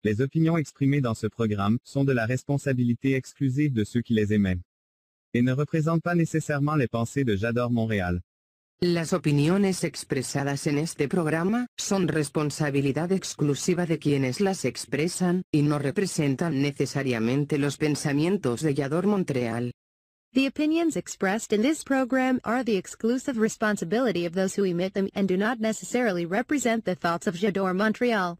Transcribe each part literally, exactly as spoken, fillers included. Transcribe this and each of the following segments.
Les opinions exprimées dans ce programme sont de la responsabilité exclusive de ceux qui les émettent et ne représentent pas nécessairement les pensées de J'adore Montréal. Las opiniones expresadas en este programa son responsabilidad exclusiva de quienes las expresan y no representan necesariamente los pensamientos de J'adore Montréal. The opinions expressed in this program are the exclusive responsibility of those who emit them and do not necessarily represent the thoughts of J'adore Montréal.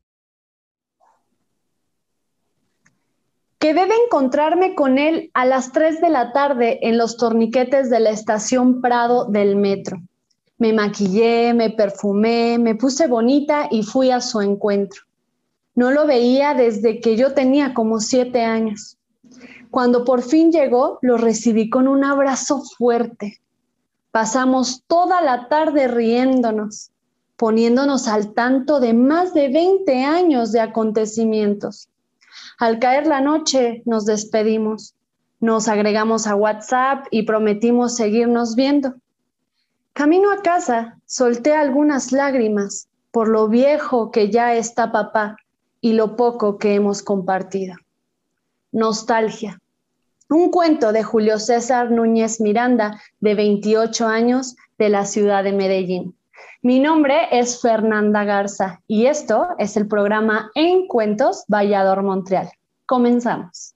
Quedé de encontrarme con él a las tres de la tarde en los torniquetes de la estación Prado del metro. Me maquillé, me perfumé, me puse bonita y fui a su encuentro. No lo veía desde que yo tenía como siete años. Cuando por fin llegó, lo recibí con un abrazo fuerte. Pasamos toda la tarde riéndonos, poniéndonos al tanto de más de veinte años de acontecimientos. Al caer la noche, nos despedimos. Nos agregamos a WhatsApp y prometimos seguirnos viendo. Camino a casa, solté algunas lágrimas por lo viejo que ya está papá y lo poco que hemos compartido. Nostalgia. Un cuento de Julio César Núñez Miranda, de veintiocho años, de la ciudad de Medellín. Mi nombre es Fernanda Garza y esto es el programa En Cuentos by J'adore Montréal. Comenzamos.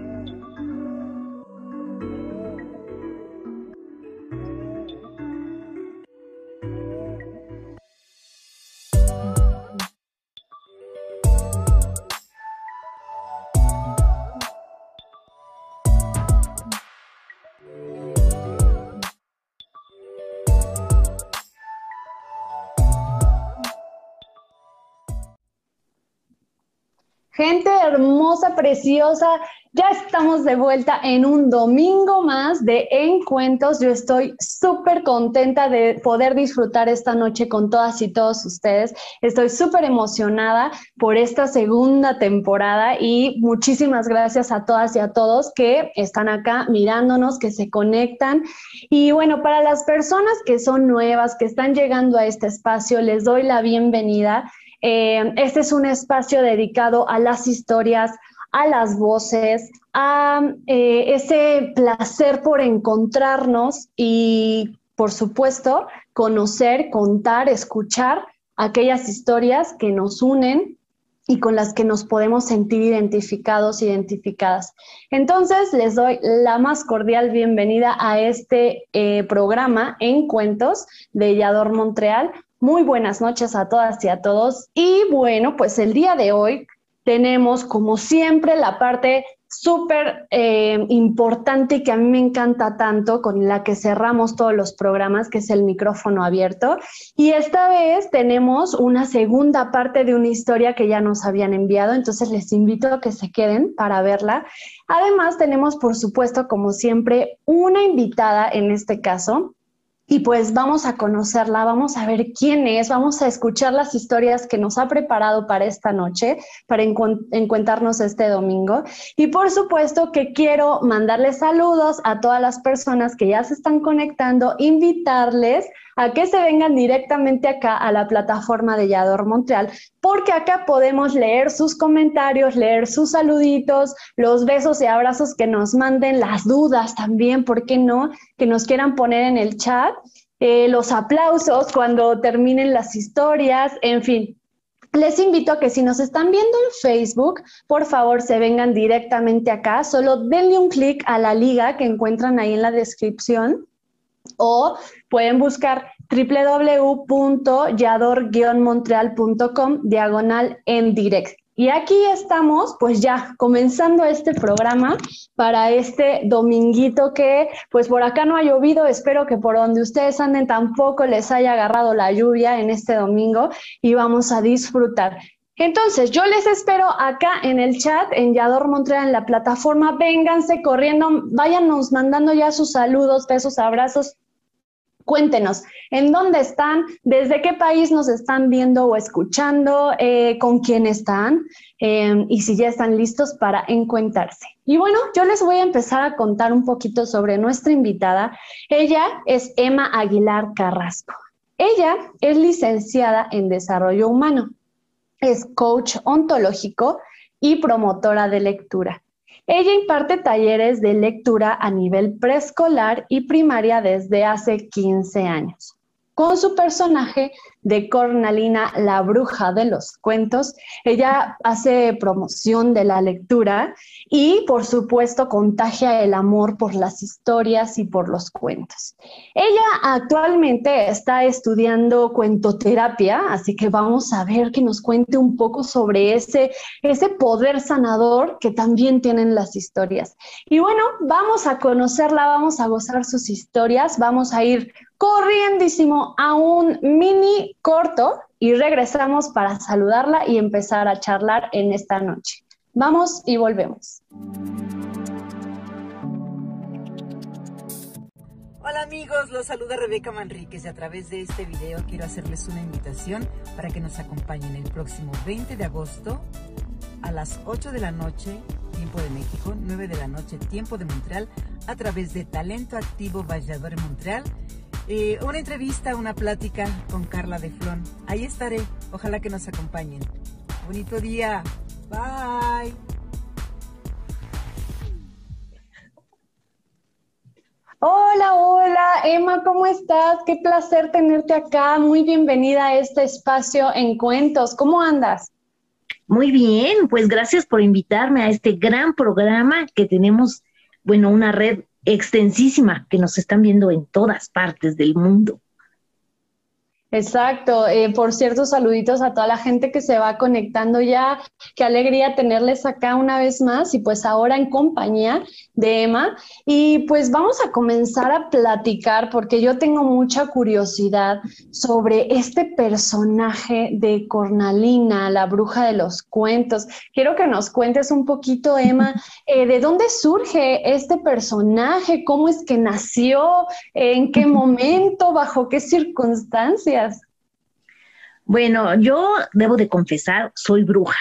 Gente hermosa, preciosa, ya estamos de vuelta en un domingo más de En Cuentos. Yo estoy súper contenta de poder disfrutar esta noche con todas y todos ustedes. Estoy súper emocionada por esta segunda temporada y muchísimas gracias a todas y a todos que están acá mirándonos, que se conectan. Y bueno, para las personas que son nuevas, que están llegando a este espacio, les doy la bienvenida. Eh, este es un espacio dedicado a las historias, a las voces, a eh, ese placer por encontrarnos y, por supuesto, conocer, contar, escuchar aquellas historias que nos unen y con las que nos podemos sentir identificados, identificadas. Entonces, les doy la más cordial bienvenida a este eh, programa En Cuentos de J'adore Montréal. Muy buenas noches a todas y a todos. Y bueno, pues el día de hoy tenemos, como siempre, la parte súper eh, importante y que a mí me encanta tanto, con la que cerramos todos los programas, que es el micrófono abierto. Y esta vez tenemos una segunda parte de una historia que ya nos habían enviado, entonces les invito a que se queden para verla. Además, tenemos, por supuesto, como siempre, una invitada en este caso. Y pues vamos a conocerla, vamos a ver quién es, vamos a escuchar las historias que nos ha preparado para esta noche, para encu- encontrarnos este domingo. Y por supuesto que quiero mandarles saludos a todas las personas que ya se están conectando, invitarles a que se vengan directamente acá a la plataforma de J'adore Montréal, porque acá podemos leer sus comentarios, leer sus saluditos, los besos y abrazos que nos manden, las dudas también, ¿por qué no? Que nos quieran poner en el chat, eh, los aplausos cuando terminen las historias, en fin. Les invito a que si nos están viendo en Facebook, por favor se vengan directamente acá, solo denle un clic a la liga que encuentran ahí en la descripción, o pueden buscar w w w punto yador guion montreal punto com diagonal en direct. Y aquí estamos, pues ya, comenzando este programa para este dominguito que, pues por acá no ha llovido, espero que por donde ustedes anden tampoco les haya agarrado la lluvia en este domingo y vamos a disfrutar. Entonces, yo les espero acá en el chat, en J'adore Montréal, en la plataforma. Vénganse corriendo, váyanos mandando ya sus saludos, besos, abrazos. Cuéntenos, ¿en dónde están? ¿Desde qué país nos están viendo o escuchando? Eh, ¿Con quién están? Eh, y si ya están listos para encuentrarse. Y bueno, yo les voy a empezar a contar un poquito sobre nuestra invitada. Ella es Emma Aguilar Carrasco. Ella es licenciada en Desarrollo Humano. Es coach ontológico y promotora de lectura. Ella imparte talleres de lectura a nivel preescolar y primaria desde hace quince años. Con su personaje de Cornalina, la bruja de los cuentos, ella hace promoción de la lectura y, por supuesto, contagia el amor por las historias y por los cuentos. Ella actualmente está estudiando cuentoterapia, así que vamos a ver que nos cuente un poco sobre ese, ese poder sanador que también tienen las historias. Y bueno, vamos a conocerla, vamos a gozar sus historias, vamos a ir corriendísimo a un mini corto y regresamos para saludarla y empezar a charlar en esta noche. Vamos y volvemos. Hola amigos, los saluda Rebeca Manríquez y a través de este video quiero hacerles una invitación para que nos acompañen el próximo veinte de agosto a las ocho de la noche, tiempo de México, nueve de la noche, tiempo de Montreal, a través de Talento Activo Valladolid Montreal. Eh, una entrevista, una plática con Carla de Flon. Ahí estaré, ojalá que nos acompañen. Bonito día, bye. Hola, hola, Emma, ¿cómo estás? Qué placer tenerte acá, muy bienvenida a este espacio en Cuentos. ¿Cómo andas? Muy bien, pues gracias por invitarme a este gran programa que tenemos, bueno, una red extensísima que nos están viendo en todas partes del mundo. Exacto, eh, por cierto, saluditos a toda la gente que se va conectando ya, qué alegría tenerles acá una vez más y pues ahora en compañía de Emma y pues vamos a comenzar a platicar porque yo tengo mucha curiosidad sobre este personaje de Cornalina, la bruja de los cuentos. Quiero que nos cuentes un poquito, Emma, eh, de dónde surge este personaje, cómo es que nació, en qué momento, bajo qué circunstancias. Bueno, yo debo de confesar, soy bruja.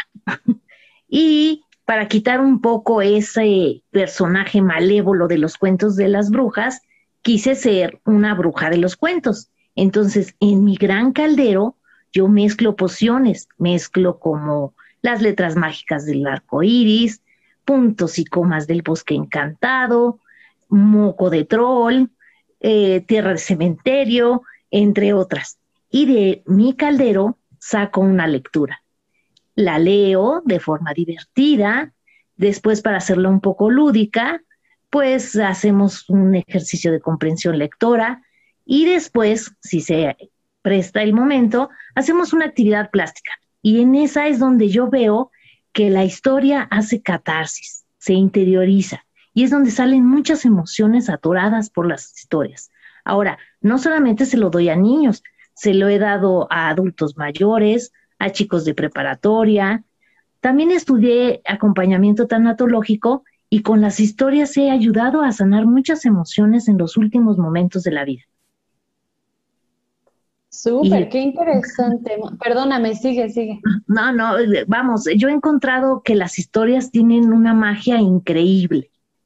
Y para quitar un poco ese personaje malévolo de los cuentos de las brujas, quise ser una bruja de los cuentos. Entonces, en mi gran caldero, yo mezclo pociones, mezclo como las letras mágicas del arco iris, puntos y comas del bosque encantado, moco de troll, eh, tierra de cementerio, entre otras. Y de mi caldero saco una lectura. La leo de forma divertida, después para hacerla un poco lúdica, pues hacemos un ejercicio de comprensión lectora y después, si se presta el momento, hacemos una actividad plástica. Y en esa es donde yo veo que la historia hace catarsis, se interioriza y es donde salen muchas emociones atoradas por las historias. Ahora, no solamente se lo doy a niños, se lo he dado a adultos mayores, a chicos de preparatoria. También estudié acompañamiento tanatológico y con las historias he ayudado a sanar muchas emociones en los últimos momentos de la vida. Súper, y, qué interesante. Perdóname, sigue, sigue. No, no, vamos, yo he encontrado que las historias tienen una magia increíble.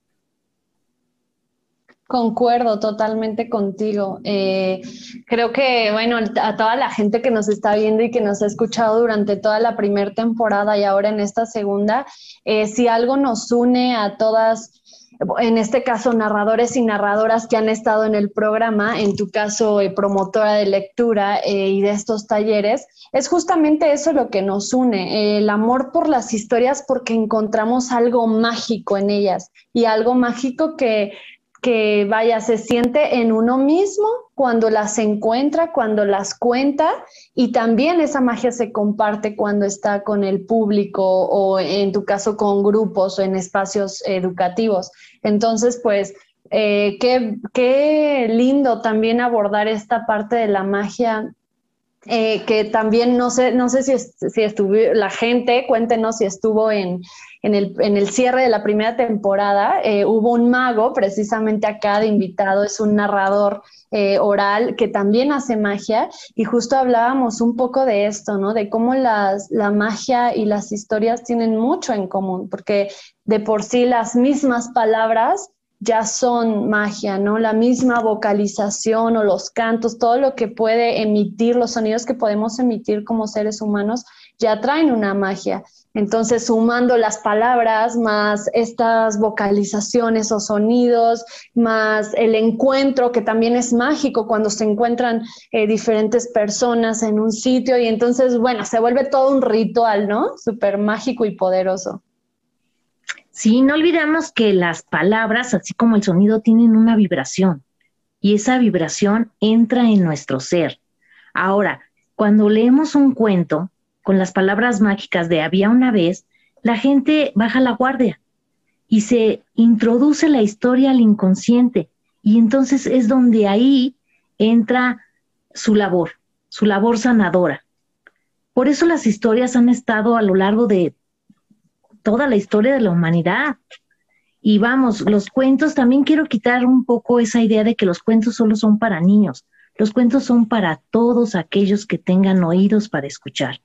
Concuerdo totalmente contigo. Eh, creo que, bueno, a toda la gente que nos está viendo y que nos ha escuchado durante toda la primera temporada y ahora en esta segunda, eh, si algo nos une a todas, en este caso narradores y narradoras que han estado en el programa, en tu caso eh, promotora de lectura eh, y de estos talleres, es justamente eso lo que nos une, eh, el amor por las historias porque encontramos algo mágico en ellas y algo mágico que que vaya, se siente en uno mismo cuando las encuentra, cuando las cuenta y también esa magia se comparte cuando está con el público o en tu caso con grupos o en espacios educativos. Entonces, pues, eh, qué, qué lindo también abordar esta parte de la magia. Eh, que también no sé, no sé si, est si estuvo la gente, cuéntenos si estuvo en, en, el, en el cierre de la primera temporada, eh, hubo un mago precisamente acá de invitado, es un narrador eh, oral que también hace magia y justo hablábamos un poco de esto, ¿no? De cómo las, la magia y las historias tienen mucho en común, porque de por sí las mismas palabras ya son magia, ¿no? La misma vocalización o los cantos, todo lo que puede emitir, los sonidos que podemos emitir como seres humanos, ya traen una magia. Entonces, sumando las palabras, más estas vocalizaciones o sonidos, más el encuentro, que también es mágico cuando se encuentran eh, diferentes personas en un sitio, y entonces, bueno, se vuelve todo un ritual, ¿no? Súper mágico y poderoso. Sí, no olvidemos que las palabras, así como el sonido, tienen una vibración, y esa vibración entra en nuestro ser. Ahora, cuando leemos un cuento con las palabras mágicas de había una vez, la gente baja la guardia y se introduce la historia al inconsciente, y entonces es donde ahí entra su labor, su labor sanadora. Por eso las historias han estado a lo largo de toda la historia de la humanidad. Y vamos, los cuentos, también quiero quitar un poco esa idea de que los cuentos solo son para niños. Los cuentos son para todos aquellos que tengan oídos para escuchar.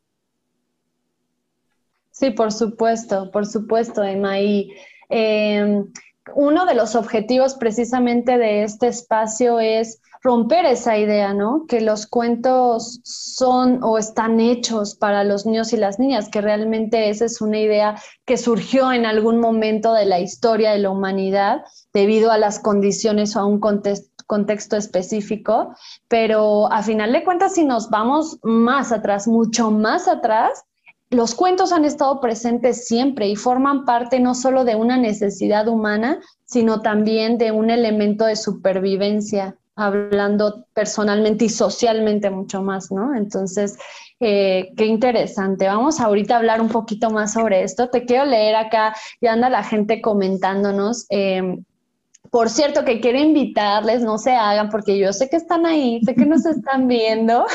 Sí, por supuesto, por supuesto, Emma. Y eh, uno de los objetivos precisamente de este espacio es romper esa idea, ¿no? Que los cuentos son o están hechos para los niños y las niñas, que realmente esa es una idea que surgió en algún momento de la historia de la humanidad debido a las condiciones o a un contexto contexto específico, pero a final de cuentas, si nos vamos más atrás, mucho más atrás, los cuentos han estado presentes siempre y forman parte no solo de una necesidad humana, sino también de un elemento de supervivencia, hablando personalmente y socialmente mucho más, ¿no? Entonces, eh, qué interesante. Vamos ahorita a hablar un poquito más sobre esto. Te quiero leer acá, ya anda la gente comentándonos. Eh, Por cierto, que quiero invitarles, no se hagan, porque yo sé que están ahí, sé que nos están viendo,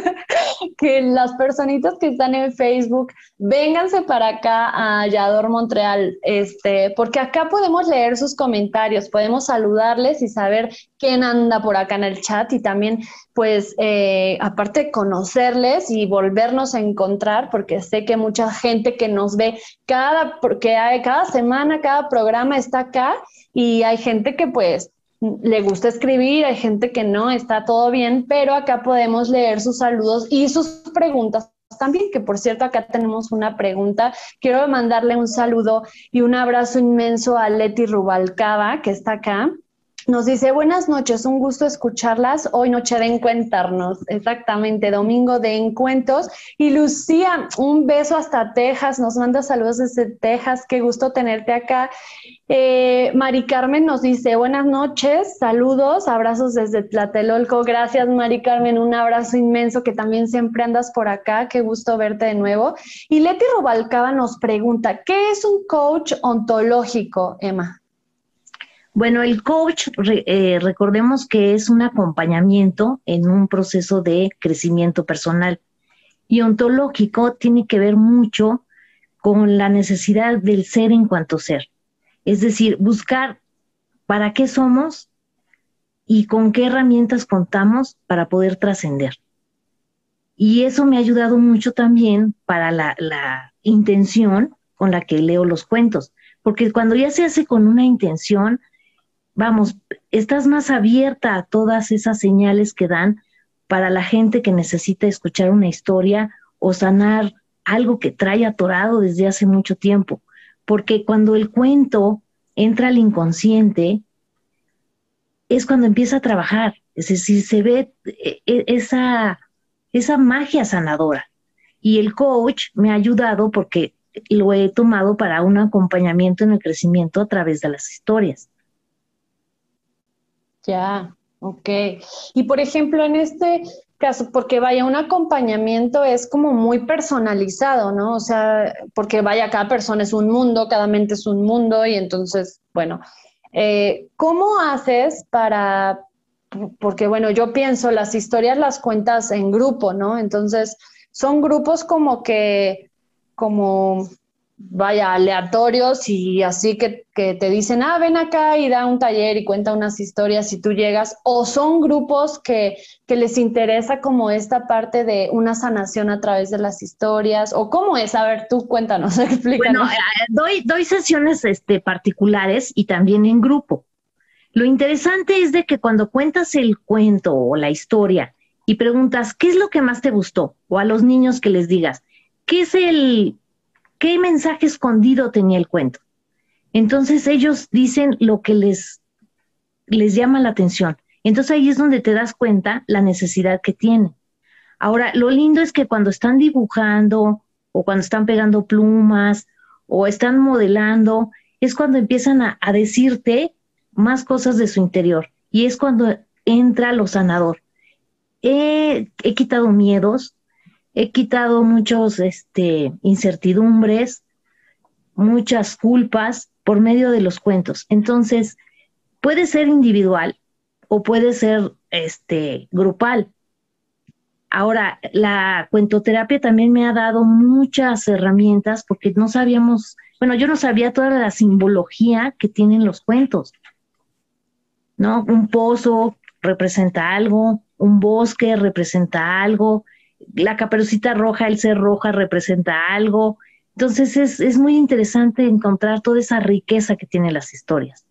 que las personitas que están en Facebook, vénganse para acá a Yador Montreal, este, porque acá podemos leer sus comentarios, podemos saludarles y saber quién anda por acá en el chat, y también, pues, eh, aparte de conocerles y volvernos a encontrar, porque sé que mucha gente que nos ve cada, porque hay, cada semana, cada programa está acá, y hay gente que pues le gusta escribir, hay gente que no, está todo bien, pero acá podemos leer sus saludos y sus preguntas también, que por cierto acá tenemos una pregunta. Quiero mandarle un saludo y un abrazo inmenso a Leti Rubalcaba, que está acá. Nos dice, buenas noches, un gusto escucharlas, hoy noche de encuentarnos, exactamente, domingo de encuentros. Y Lucía, un beso hasta Texas, nos manda saludos desde Texas, qué gusto tenerte acá. Eh, Mari Carmen nos dice, buenas noches, saludos, abrazos desde Tlatelolco, gracias Mari Carmen, un abrazo inmenso, que también siempre andas por acá, qué gusto verte de nuevo. Y Leti Rubalcaba nos pregunta, ¿qué es un coach ontológico, Emma? Bueno, el coach, eh, recordemos que es un acompañamiento en un proceso de crecimiento personal, y ontológico tiene que ver mucho con la necesidad del ser en cuanto ser, es decir, buscar para qué somos y con qué herramientas contamos para poder trascender. Y eso me ha ayudado mucho también para la, la intención con la que leo los cuentos, porque cuando ya se hace con una intención, vamos, estás más abierta a todas esas señales que dan para la gente que necesita escuchar una historia o sanar algo que trae atorado desde hace mucho tiempo. Porque cuando el cuento entra al inconsciente, es cuando empieza a trabajar. Es decir, se ve esa, esa magia sanadora. Y el coach me ha ayudado porque lo he tomado para un acompañamiento en el crecimiento a través de las historias. Ya, ok. Y por ejemplo, en este caso, porque vaya, un acompañamiento es como muy personalizado, ¿no? O sea, porque vaya, cada persona es un mundo, cada mente es un mundo, y entonces, bueno, eh, ¿cómo haces para, porque bueno, yo pienso, las historias las cuentas en grupo, ¿no? Entonces, son grupos como que, como... vaya, aleatorios, y así que, que te dicen, ah, ven acá y da un taller y cuenta unas historias y tú llegas, o son grupos que, que les interesa como esta parte de una sanación a través de las historias, o cómo es, a ver, tú cuéntanos, explícanos. Bueno, eh, doy, doy sesiones este, particulares y también en grupo. Lo interesante es de que cuando cuentas el cuento o la historia y preguntas, ¿qué es lo que más te gustó? O a los niños que les digas, ¿qué es el... qué mensaje escondido tenía el cuento. Entonces ellos dicen lo que les, les llama la atención. Entonces ahí es donde te das cuenta la necesidad que tienen. Ahora, lo lindo es que cuando están dibujando o cuando están pegando plumas o están modelando, es cuando empiezan a, a decirte más cosas de su interior. Y es cuando entra lo sanador. He, he quitado miedos, he quitado muchos este, incertidumbres, muchas culpas por medio de los cuentos. Entonces, puede ser individual o puede ser este, grupal. Ahora, la cuentoterapia también me ha dado muchas herramientas porque no sabíamos, bueno, yo no sabía toda la simbología que tienen los cuentos, ¿no? Un pozo representa algo, un bosque representa algo, la Caperucita Roja, el ser roja representa algo. Entonces es, es muy interesante encontrar toda esa riqueza que tienen las historias.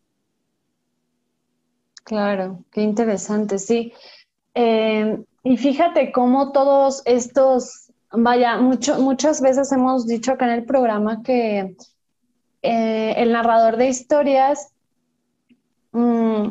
Claro, qué interesante, sí. Eh, y fíjate cómo todos estos, vaya, mucho, muchas veces hemos dicho acá en el programa que eh, el narrador de historias mmm,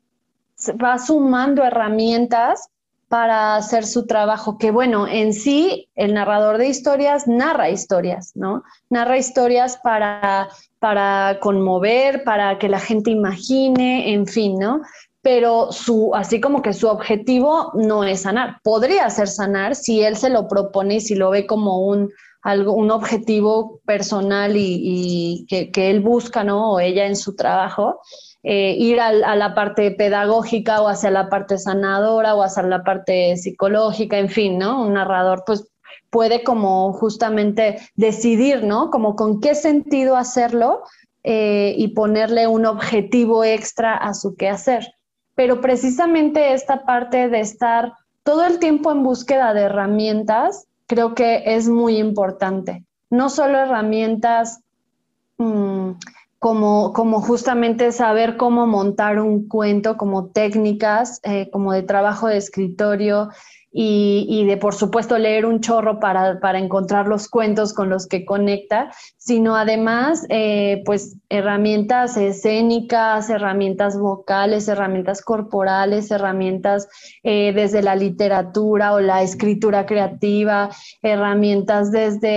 va sumando herramientas para hacer su trabajo, que bueno, en sí el narrador de historias narra historias, ¿no? Narra historias para, para conmover, para que la gente imagine, en fin, ¿no? Pero su, así como que su objetivo no es sanar. Podría ser sanar si él se lo propone y si lo ve como un, algo, un objetivo personal y, y que, que él busca, ¿no? O ella en su trabajo. Eh, ir a, a la parte pedagógica o hacia la parte sanadora o hacia la parte psicológica, en fin, ¿no? Un narrador pues puede como justamente decidir, ¿no? Como con qué sentido hacerlo eh, y ponerle un objetivo extra a su quehacer. Pero precisamente esta parte de estar todo el tiempo en búsqueda de herramientas creo que es muy importante. No solo herramientas mmm, Como, como justamente saber cómo montar un cuento, como técnicas, eh, como de trabajo de escritorio y, y de, por supuesto, leer un chorro para, para encontrar los cuentos con los que conecta, sino además, eh, pues, herramientas escénicas, herramientas vocales, herramientas corporales, herramientas eh, desde la literatura o la escritura creativa, herramientas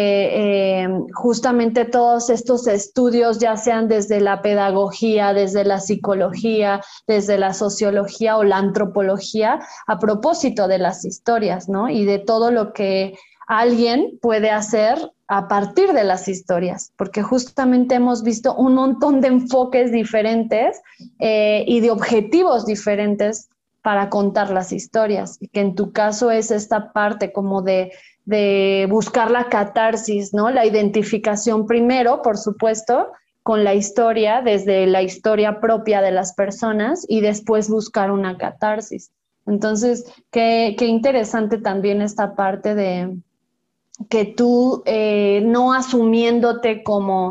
desde eh, justamente todos estos estudios, ya sean desde la pedagogía, desde la psicología, desde la sociología o la antropología, a propósito de las historias, ¿no? Y de todo lo que alguien puede hacer a partir de las historias, porque justamente hemos visto un montón de enfoques diferentes eh, y de objetivos diferentes para contar las historias, y que en tu caso es esta parte como de, de buscar la catarsis, ¿no? La identificación primero, por supuesto, con la historia, desde la historia propia de las personas y después buscar una catarsis. Entonces, qué, qué interesante también esta parte de que tú eh, no asumiéndote como,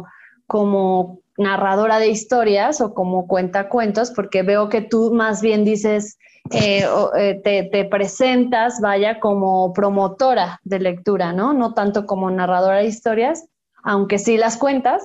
como narradora de historias o como cuentacuentos, porque veo que tú más bien dices, eh, eh, te, te presentas, vaya, como promotora de lectura, ¿no? No tanto como narradora de historias, aunque sí las cuentas,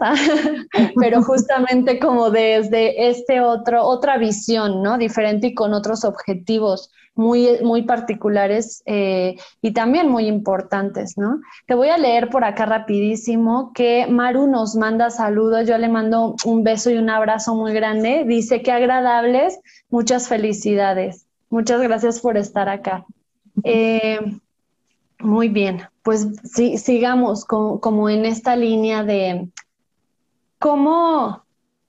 pero justamente como desde este otro, otra visión, ¿no? Diferente y con otros objetivos muy, muy particulares eh, y también muy importantes, ¿no? Te voy a leer por acá rapidísimo que Maru nos manda saludos, yo le mando un beso y un abrazo muy grande, dice que agradables, muchas felicidades, muchas gracias por estar acá. Eh, Muy bien, pues sí, sigamos con, como en esta línea de cómo,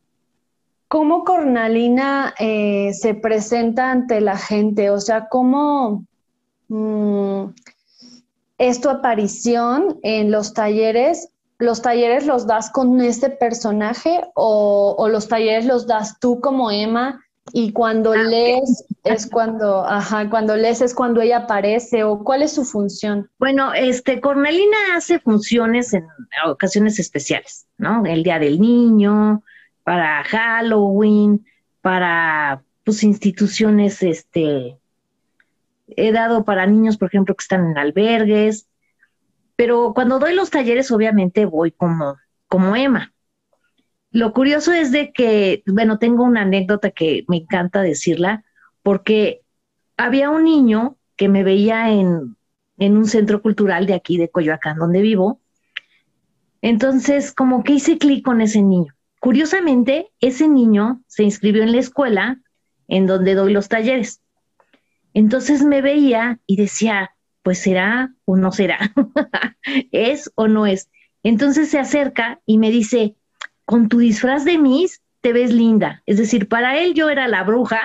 cómo Cornalina eh, se presenta ante la gente, o sea, cómo mmm, es tu aparición en los talleres. ¿Los talleres los das con este personaje o, o los talleres los das tú como Emma? Y cuando ah, lees okay. es cuando, ajá, cuando lees es cuando ella aparece, o ¿cuál es su función? Bueno, este, Cornalina hace funciones en ocasiones especiales, ¿no? El Día del Niño, para Halloween, para, pues, instituciones, este, he dado para niños, por ejemplo, que están en albergues, pero cuando doy los talleres, obviamente voy como, como Emma. Lo curioso es de que, bueno, tengo una anécdota que me encanta decirla, porque había un niño que me veía en, en un centro cultural de aquí, de Coyoacán, donde vivo. Entonces, como que hice clic con ese niño. Curiosamente, ese niño se inscribió en la escuela en donde doy los talleres. Entonces me veía y decía, pues será o no será, es o no es. Entonces se acerca y me dice, con tu disfraz de Miss te ves linda. Es decir, para él yo era la bruja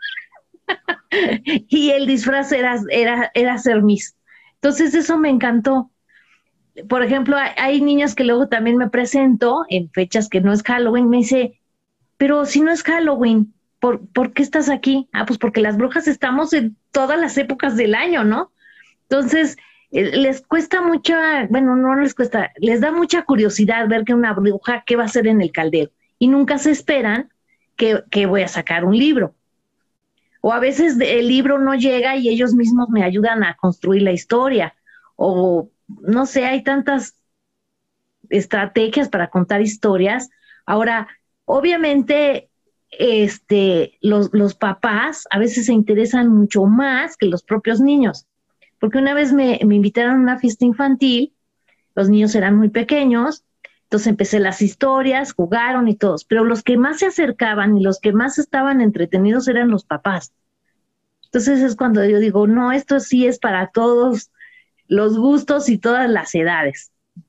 y el disfraz era, era, era ser Miss. Entonces eso me encantó. Por ejemplo, hay, hay niños que luego también me presento en fechas que no es Halloween, me dice, pero si no es Halloween, ¿por, ¿por qué estás aquí? Ah, pues porque las brujas estamos en todas las épocas del año, ¿no? Entonces, eh, les cuesta mucha, bueno, no les cuesta, les da mucha curiosidad ver que una bruja, ¿qué va a hacer en el caldero? Y nunca se esperan que, que voy a sacar un libro. O a veces el libro no llega y ellos mismos me ayudan a construir la historia. O, no sé, hay tantas estrategias para contar historias. Ahora, obviamente, este, los, los papás a veces se interesan mucho más que los propios niños. Porque una vez me, me invitaron a una fiesta infantil, los niños eran muy pequeños, entonces empecé las historias, jugaron y todos, pero los que más se acercaban y los que más estaban entretenidos eran los papás. Entonces es cuando yo digo, no, esto sí es para todos los gustos y todas las edades.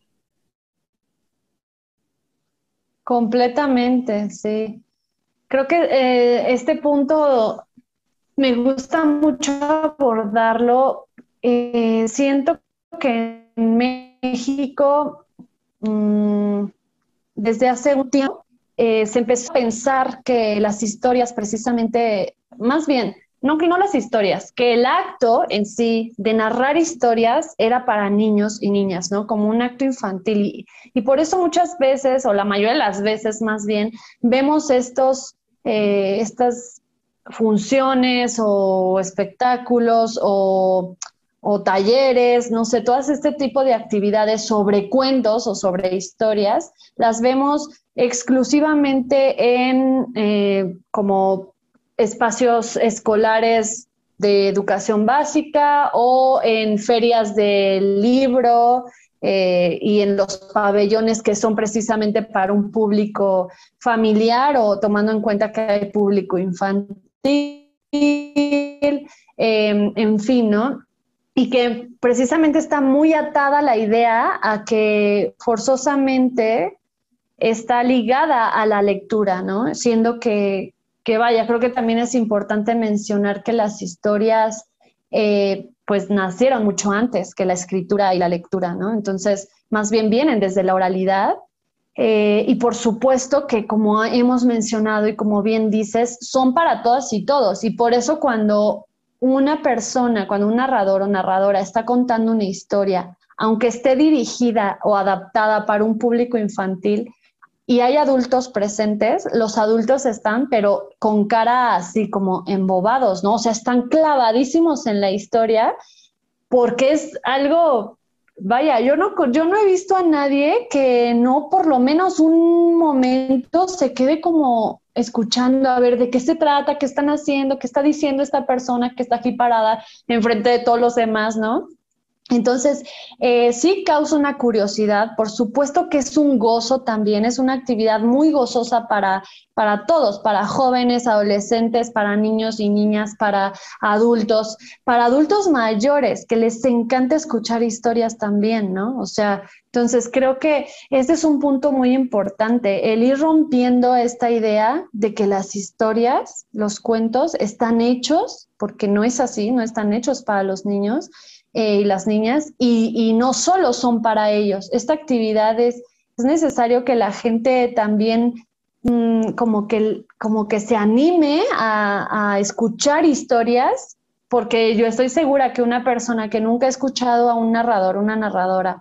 Completamente, sí. Creo que eh, este punto me gusta mucho abordarlo. Eh, siento que en México, mmm, desde hace un tiempo, eh, se empezó a pensar que las historias precisamente, más bien, no que no las historias, que el acto en sí de narrar historias era para niños y niñas, ¿no? Como un acto infantil. Y, y por eso muchas veces, o la mayoría de las veces más bien, vemos estos, eh, estas funciones o espectáculos o, o talleres, no sé, todas este tipo de actividades sobre cuentos o sobre historias, las vemos exclusivamente en eh, como espacios escolares de educación básica o en ferias del libro eh, y en los pabellones que son precisamente para un público familiar o tomando en cuenta que hay público infantil, eh, en fin, ¿no? Y que precisamente está muy atada la idea a que forzosamente está ligada a la lectura, ¿no? Siendo que Que vaya, creo que también es importante mencionar que las historias eh, pues nacieron mucho antes que la escritura y la lectura, ¿no? Entonces, más bien vienen desde la oralidad eh, y por supuesto que como hemos mencionado y como bien dices, son para todas y todos. Y por eso cuando una persona, cuando un narrador o narradora está contando una historia, aunque esté dirigida o adaptada para un público infantil, y hay adultos presentes, los adultos están, pero con cara así como embobados, ¿no? O sea, están clavadísimos en la historia porque es algo, vaya, yo no, yo no he visto a nadie que no por lo menos un momento se quede como escuchando a ver de qué se trata, qué están haciendo, qué está diciendo esta persona que está aquí parada enfrente de todos los demás, ¿no? Entonces, eh, sí causa una curiosidad, por supuesto que es un gozo también, es una actividad muy gozosa para, para todos, para jóvenes, adolescentes, para niños y niñas, para adultos, para adultos mayores, que les encanta escuchar historias también, ¿no? O sea, entonces creo que este es un punto muy importante, el ir rompiendo esta idea de que las historias, los cuentos, están hechos, porque no es así, no están hechos para los niños, Eh, y las niñas, y, y no solo son para ellos. Esta actividad es, es necesario que la gente también mmm, como, que, como que se anime a, a escuchar historias, porque yo estoy segura que una persona que nunca ha escuchado a un narrador, una narradora,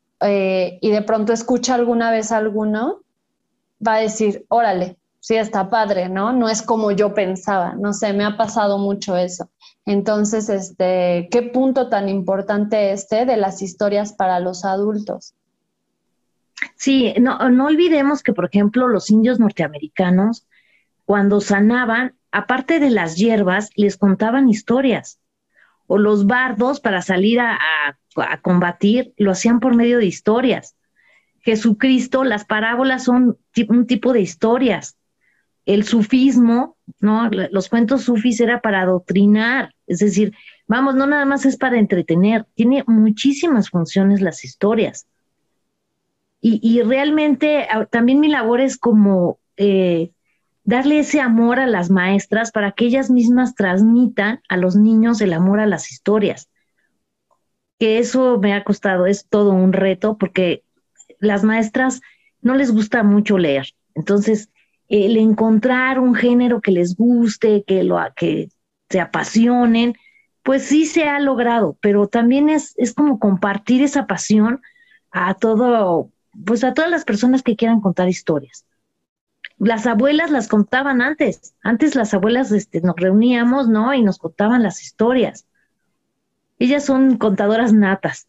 eh, y de pronto escucha alguna vez a alguno, va a decir, órale, sí está padre, ¿no? No es como yo pensaba, no sé, me ha pasado mucho eso. Entonces, este, ¿qué punto tan importante este de las historias para los adultos? Sí, no, no olvidemos que, por ejemplo, los indios norteamericanos, cuando sanaban, aparte de las hierbas, les contaban historias. O los bardos, para salir a, a, a combatir, lo hacían por medio de historias. Jesucristo, las parábolas son un tipo de historias. El sufismo, ¿no? Los cuentos sufis era para adoctrinar, es decir, vamos, no nada más es para entretener, tiene muchísimas funciones las historias. Y, y realmente también mi labor es como eh, darle ese amor a las maestras para que ellas mismas transmitan a los niños el amor a las historias. Que eso me ha costado, es todo un reto, porque las maestras no les gusta mucho leer. Entonces, el encontrar un género que les guste, que, lo, que se apasionen, pues sí se ha logrado, pero también es, es como compartir esa pasión a todo, pues a todas las personas que quieran contar historias. Las abuelas las contaban antes, antes las abuelas este, nos reuníamos, ¿no? Y nos contaban las historias. Ellas son contadoras natas.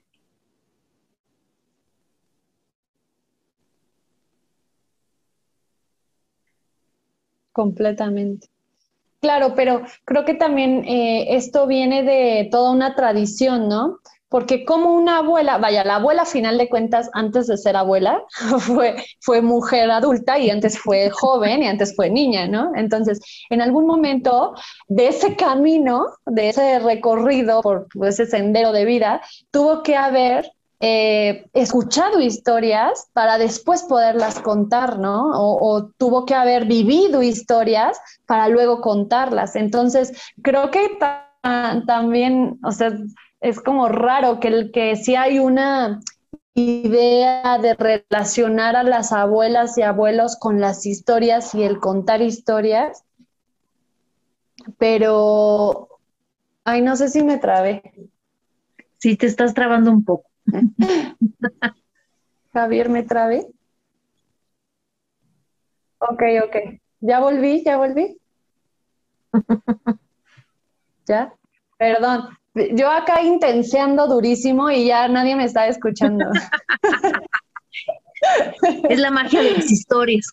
Completamente. Claro, pero creo que también eh, esto viene de toda una tradición, ¿no? Porque como una abuela, vaya, la abuela a final de cuentas, antes de ser abuela, fue, fue mujer adulta y antes fue joven y antes fue niña, ¿no? Entonces, en algún momento de ese camino, de ese recorrido por ese sendero de vida, tuvo que haber eh, escuchado historias para después poderlas contar, ¿no? O, o tuvo que haber vivido historias para luego contarlas. Entonces, creo que ta- también, o sea, es como raro que, que sí hay una idea de relacionar a las abuelas y abuelos con las historias y el contar historias, pero, ay, no sé si me trabé. Sí, te estás trabando un poco. Javier, ¿me trabé? Ok, ok. Ya volví, ya volví. ¿Ya? Perdón. Yo acá intenseando durísimo y ya nadie me está escuchando. Es la magia de las historias.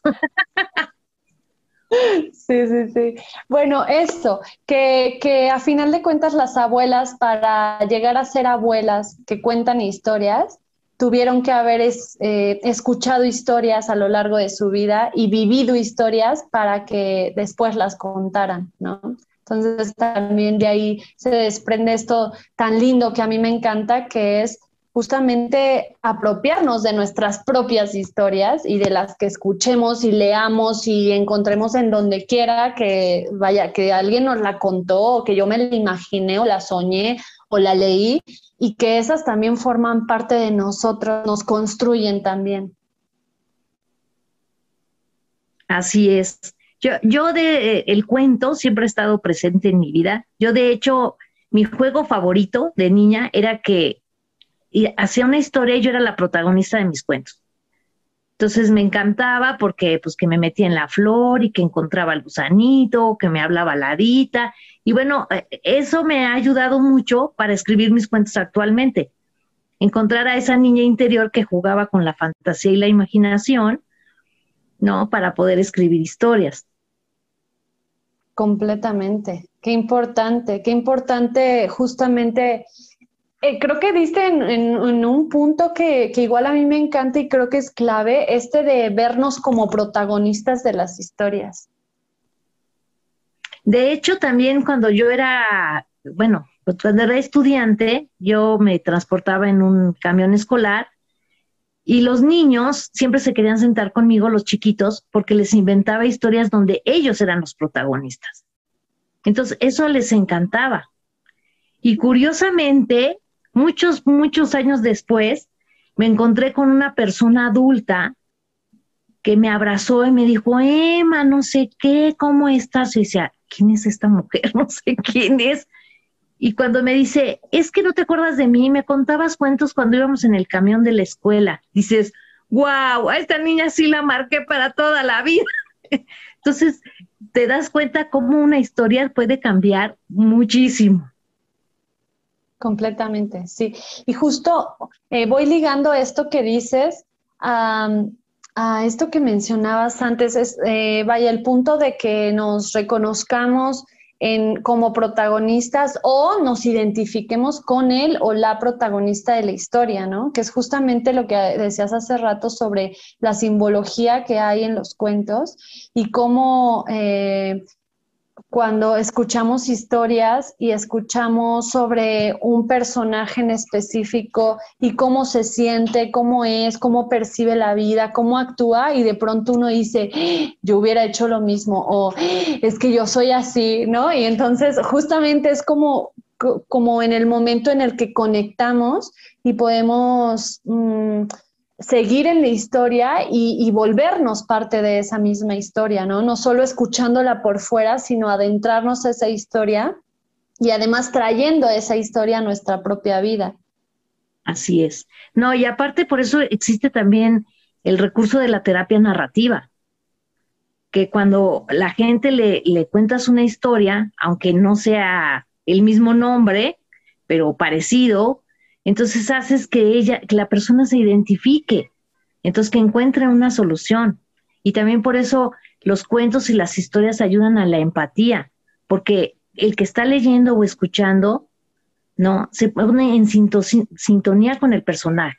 Sí, sí, sí. Bueno, esto, que, que a final de cuentas las abuelas, para llegar a ser abuelas que cuentan historias, tuvieron que haber es, eh, escuchado historias a lo largo de su vida y vivido historias para que después las contaran, ¿no? Entonces también de ahí se desprende esto tan lindo que a mí me encanta, que es justamente apropiarnos de nuestras propias historias y de las que escuchemos y leamos y encontremos en donde quiera que vaya, que alguien nos la contó o que yo me la imaginé o la soñé o la leí, y que esas también forman parte de nosotros, nos construyen también. Así es. Yo, yo de eh, el cuento siempre he estado presente en mi vida. Yo, de hecho, mi juego favorito de niña era que y hacía una historia y yo era la protagonista de mis cuentos. Entonces me encantaba porque pues que me metía en la flor y que encontraba el gusanito, que me hablaba la hadita. Y bueno, eso me ha ayudado mucho para escribir mis cuentos actualmente. Encontrar a esa niña interior que jugaba con la fantasía y la imaginación, ¿no? Para poder escribir historias. Completamente. Qué importante, qué importante justamente. Eh, creo que diste en, en, en un punto que, que igual a mí me encanta y creo que es clave, este de vernos como protagonistas de las historias. De hecho, también cuando yo era, bueno, pues cuando era estudiante, yo me transportaba en un camión escolar y los niños siempre se querían sentar conmigo, los chiquitos, porque les inventaba historias donde ellos eran los protagonistas. Entonces, eso les encantaba. Y curiosamente, muchos, muchos años después, me encontré con una persona adulta que me abrazó y me dijo, Emma, no sé qué, ¿cómo estás? Y decía, ¿quién es esta mujer? No sé quién es. Y cuando me dice, es que no te acuerdas de mí, me contabas cuentos cuando íbamos en el camión de la escuela. Dices, wow, a esta niña sí la marqué para toda la vida. Entonces, te das cuenta cómo una historia puede cambiar muchísimo. Completamente, sí. Y justo eh, voy ligando esto que dices a, a esto que mencionabas antes, es, eh, vaya, el punto de que nos reconozcamos en, como protagonistas o nos identifiquemos con él o la protagonista de la historia, ¿no? Que es justamente lo que decías hace rato sobre la simbología que hay en los cuentos y cómo eh, cuando escuchamos historias y escuchamos sobre un personaje en específico y cómo se siente, cómo es, cómo percibe la vida, cómo actúa, y de pronto uno dice, ¡Ah! Yo hubiera hecho lo mismo, o ¡Ah! Es que yo soy así, ¿no? Y entonces justamente es como, como en el momento en el que conectamos y podemos mmm, seguir en la historia y, y volvernos parte de esa misma historia, ¿no? No solo escuchándola por fuera, sino adentrarnos a esa historia y además trayendo esa historia a nuestra propia vida. Así es. No, y aparte por eso existe también el recurso de la terapia narrativa, que cuando la gente le, le cuentas una historia, aunque no sea el mismo nombre, pero parecido, entonces haces que ella, que la persona se identifique, entonces que encuentre una solución. Y también por eso los cuentos y las historias ayudan a la empatía, porque el que está leyendo o escuchando, ¿no? Se pone en sintonía con el personaje.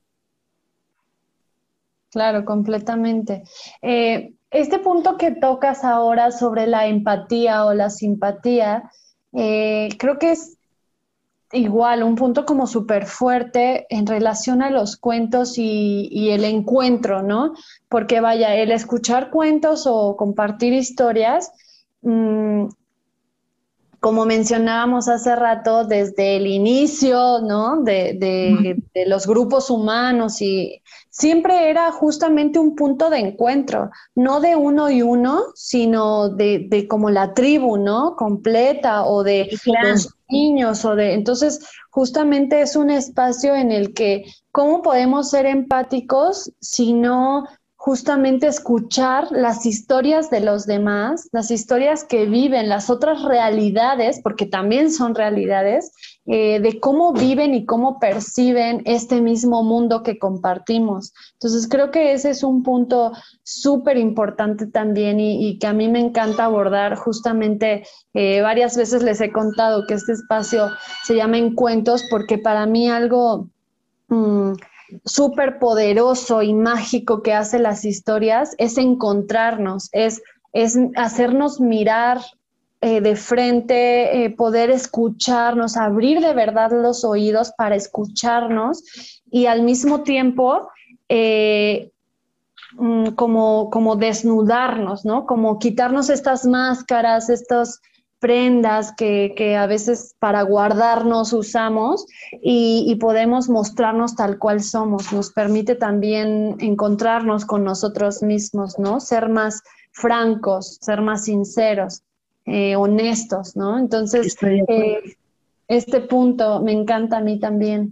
Claro, completamente. Eh, este punto que tocas ahora sobre la empatía o la simpatía, eh, creo que es igual, un punto como súper fuerte en relación a los cuentos y, y el encuentro, ¿no? Porque vaya, el escuchar cuentos o compartir historias, mmm, como mencionábamos hace rato, desde el inicio, ¿no? De, de, de los grupos humanos, y siempre era justamente un punto de encuentro, no de uno y uno, sino de, de como la tribu, ¿no? Completa, o de Claro. Los niños, o de, entonces justamente es un espacio en el que, ¿cómo podemos ser empáticos si no justamente escuchar las historias de los demás, las historias que viven, las otras realidades, porque también son realidades, eh, de cómo viven y cómo perciben este mismo mundo que compartimos? Entonces creo que ese es un punto súper importante también, y, y que a mí me encanta abordar. Justamente eh, varias veces les he contado que este espacio se llama Encuentos porque para mí algo Mmm, súper poderoso y mágico que hace las historias es encontrarnos, es, es hacernos mirar eh, de frente, eh, poder escucharnos, abrir de verdad los oídos para escucharnos, y al mismo tiempo eh, mmm, como, como desnudarnos, ¿no? Como quitarnos estas máscaras, estos prendas que, que a veces para guardarnos usamos, y, y podemos mostrarnos tal cual somos. Nos permite también encontrarnos con nosotros mismos, ¿no? Ser más francos, ser más sinceros, eh, honestos, ¿no? Entonces, eh, este punto me encanta a mí también.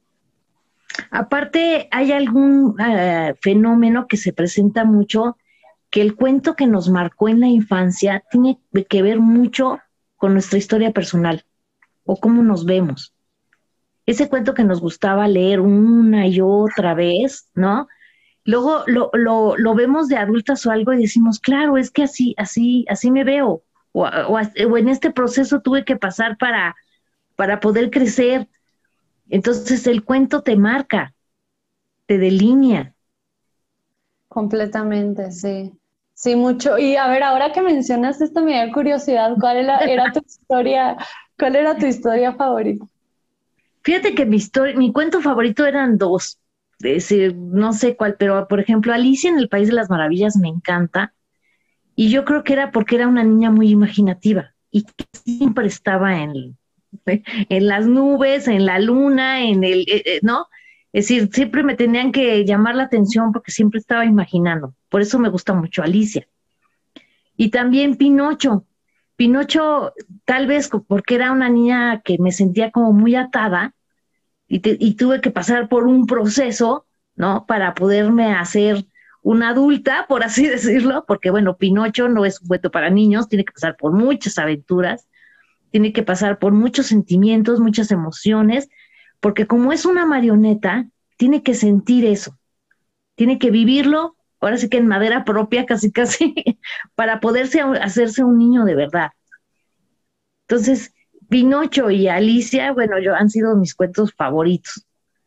Aparte, hay algún uh, fenómeno que se presenta mucho, que el cuento que nos marcó en la infancia tiene que ver mucho con nuestra historia personal o cómo nos vemos. Ese cuento que nos gustaba leer una y otra vez, ¿no? Luego lo, lo, lo vemos de adultas o algo y decimos, claro, es que así, así, así me veo, o, o, o en este proceso tuve que pasar para, para poder crecer. Entonces el cuento te marca, te delinea. Completamente, sí. Sí, mucho. Y a ver, ahora que mencionas esto, me da curiosidad, ¿cuál era, era tu historia, cuál era tu historia favorita? Fíjate que mi historia, mi cuento favorito eran dos, es decir, no sé cuál, pero por ejemplo, Alicia en el País de las Maravillas me encanta, y yo creo que era porque era una niña muy imaginativa y que siempre estaba en, en las nubes, en la luna, en el, eh, ¿no? Es decir, siempre me tenían que llamar la atención porque siempre estaba imaginando. Por eso me gusta mucho Alicia. Y también Pinocho. Pinocho, tal vez porque era una niña que me sentía como muy atada y, te, y tuve que pasar por un proceso, ¿no? Para poderme hacer una adulta, por así decirlo, porque bueno, Pinocho no es un cuento para niños, tiene que pasar por muchas aventuras, tiene que pasar por muchos sentimientos, muchas emociones, porque como es una marioneta, tiene que sentir eso. tiene que vivirlo, ahora sí que en madera propia casi casi, para poderse hacerse un niño de verdad. Entonces, Pinocho y Alicia, bueno, yo han sido mis cuentos favoritos.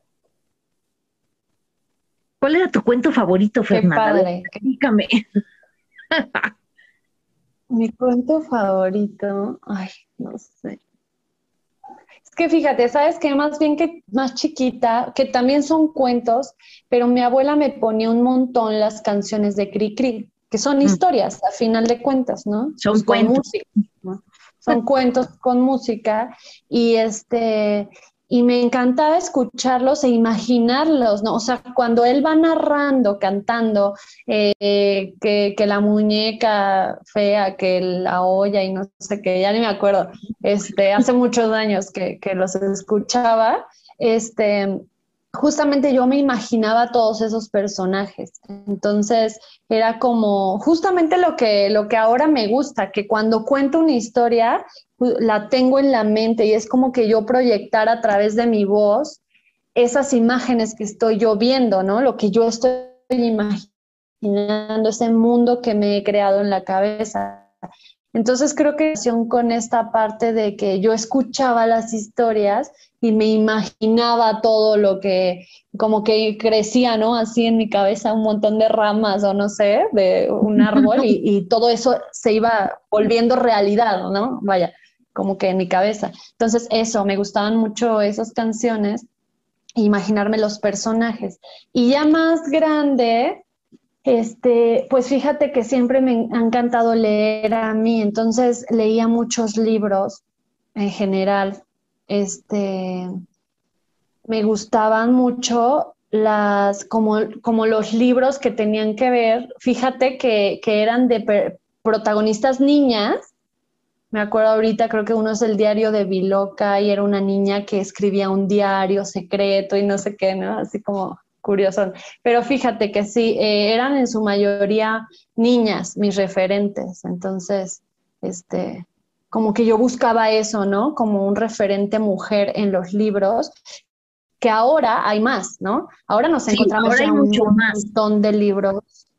¿Cuál era tu cuento favorito, Fernanda? Qué padre. Dígame. Mi cuento favorito, ay, no sé. Es que fíjate, ¿sabes qué? Más bien que más chiquita, que también son cuentos, pero mi abuela me ponía un montón las canciones de Cri Cri, que son historias, a final de cuentas, ¿no? Son Pues con cuentos. música, ¿no? Son cuentos con música y este y me encantaba escucharlos e imaginarlos, ¿no? O sea, cuando él va narrando, cantando, eh, que, que la muñeca fea, que la olla y no sé qué, ya ni me acuerdo, este, hace muchos años que, que los escuchaba, este, justamente yo me imaginaba todos esos personajes. Entonces, era como justamente lo que, lo que ahora me gusta, que cuando cuento una historia, la tengo en la mente y es como que yo proyectar a través de mi voz esas imágenes que estoy yo viendo, ¿no? Lo que yo estoy imaginando, ese mundo que me he creado en la cabeza. Entonces creo que con esta parte de que yo escuchaba las historias y me imaginaba todo lo que, como que crecía, ¿no? Así en mi cabeza un montón de ramas o no sé, de un árbol y, y todo eso se iba volviendo realidad, ¿no? Vaya, como que en mi cabeza. Entonces eso, me gustaban mucho esas canciones, imaginarme los personajes. Y ya más grande... Este, pues fíjate que siempre me ha encantado leer a mí, entonces leía muchos libros en general. Este, me gustaban mucho las, como, como los libros que tenían que ver, fíjate que, que eran de per, protagonistas niñas. Me acuerdo ahorita, creo que uno es el diario de Biloca y era una niña que escribía un diario secreto y no sé qué, ¿no? Así como curioso. Pero fíjate que sí, eh, eran en su mayoría niñas mis referentes. Entonces, este, como que yo buscaba eso, ¿no? Como un referente mujer en los libros, que ahora hay más, ¿no? Ahora nos Sí, encontramos ahora ya hay un mucho más. montón de libros.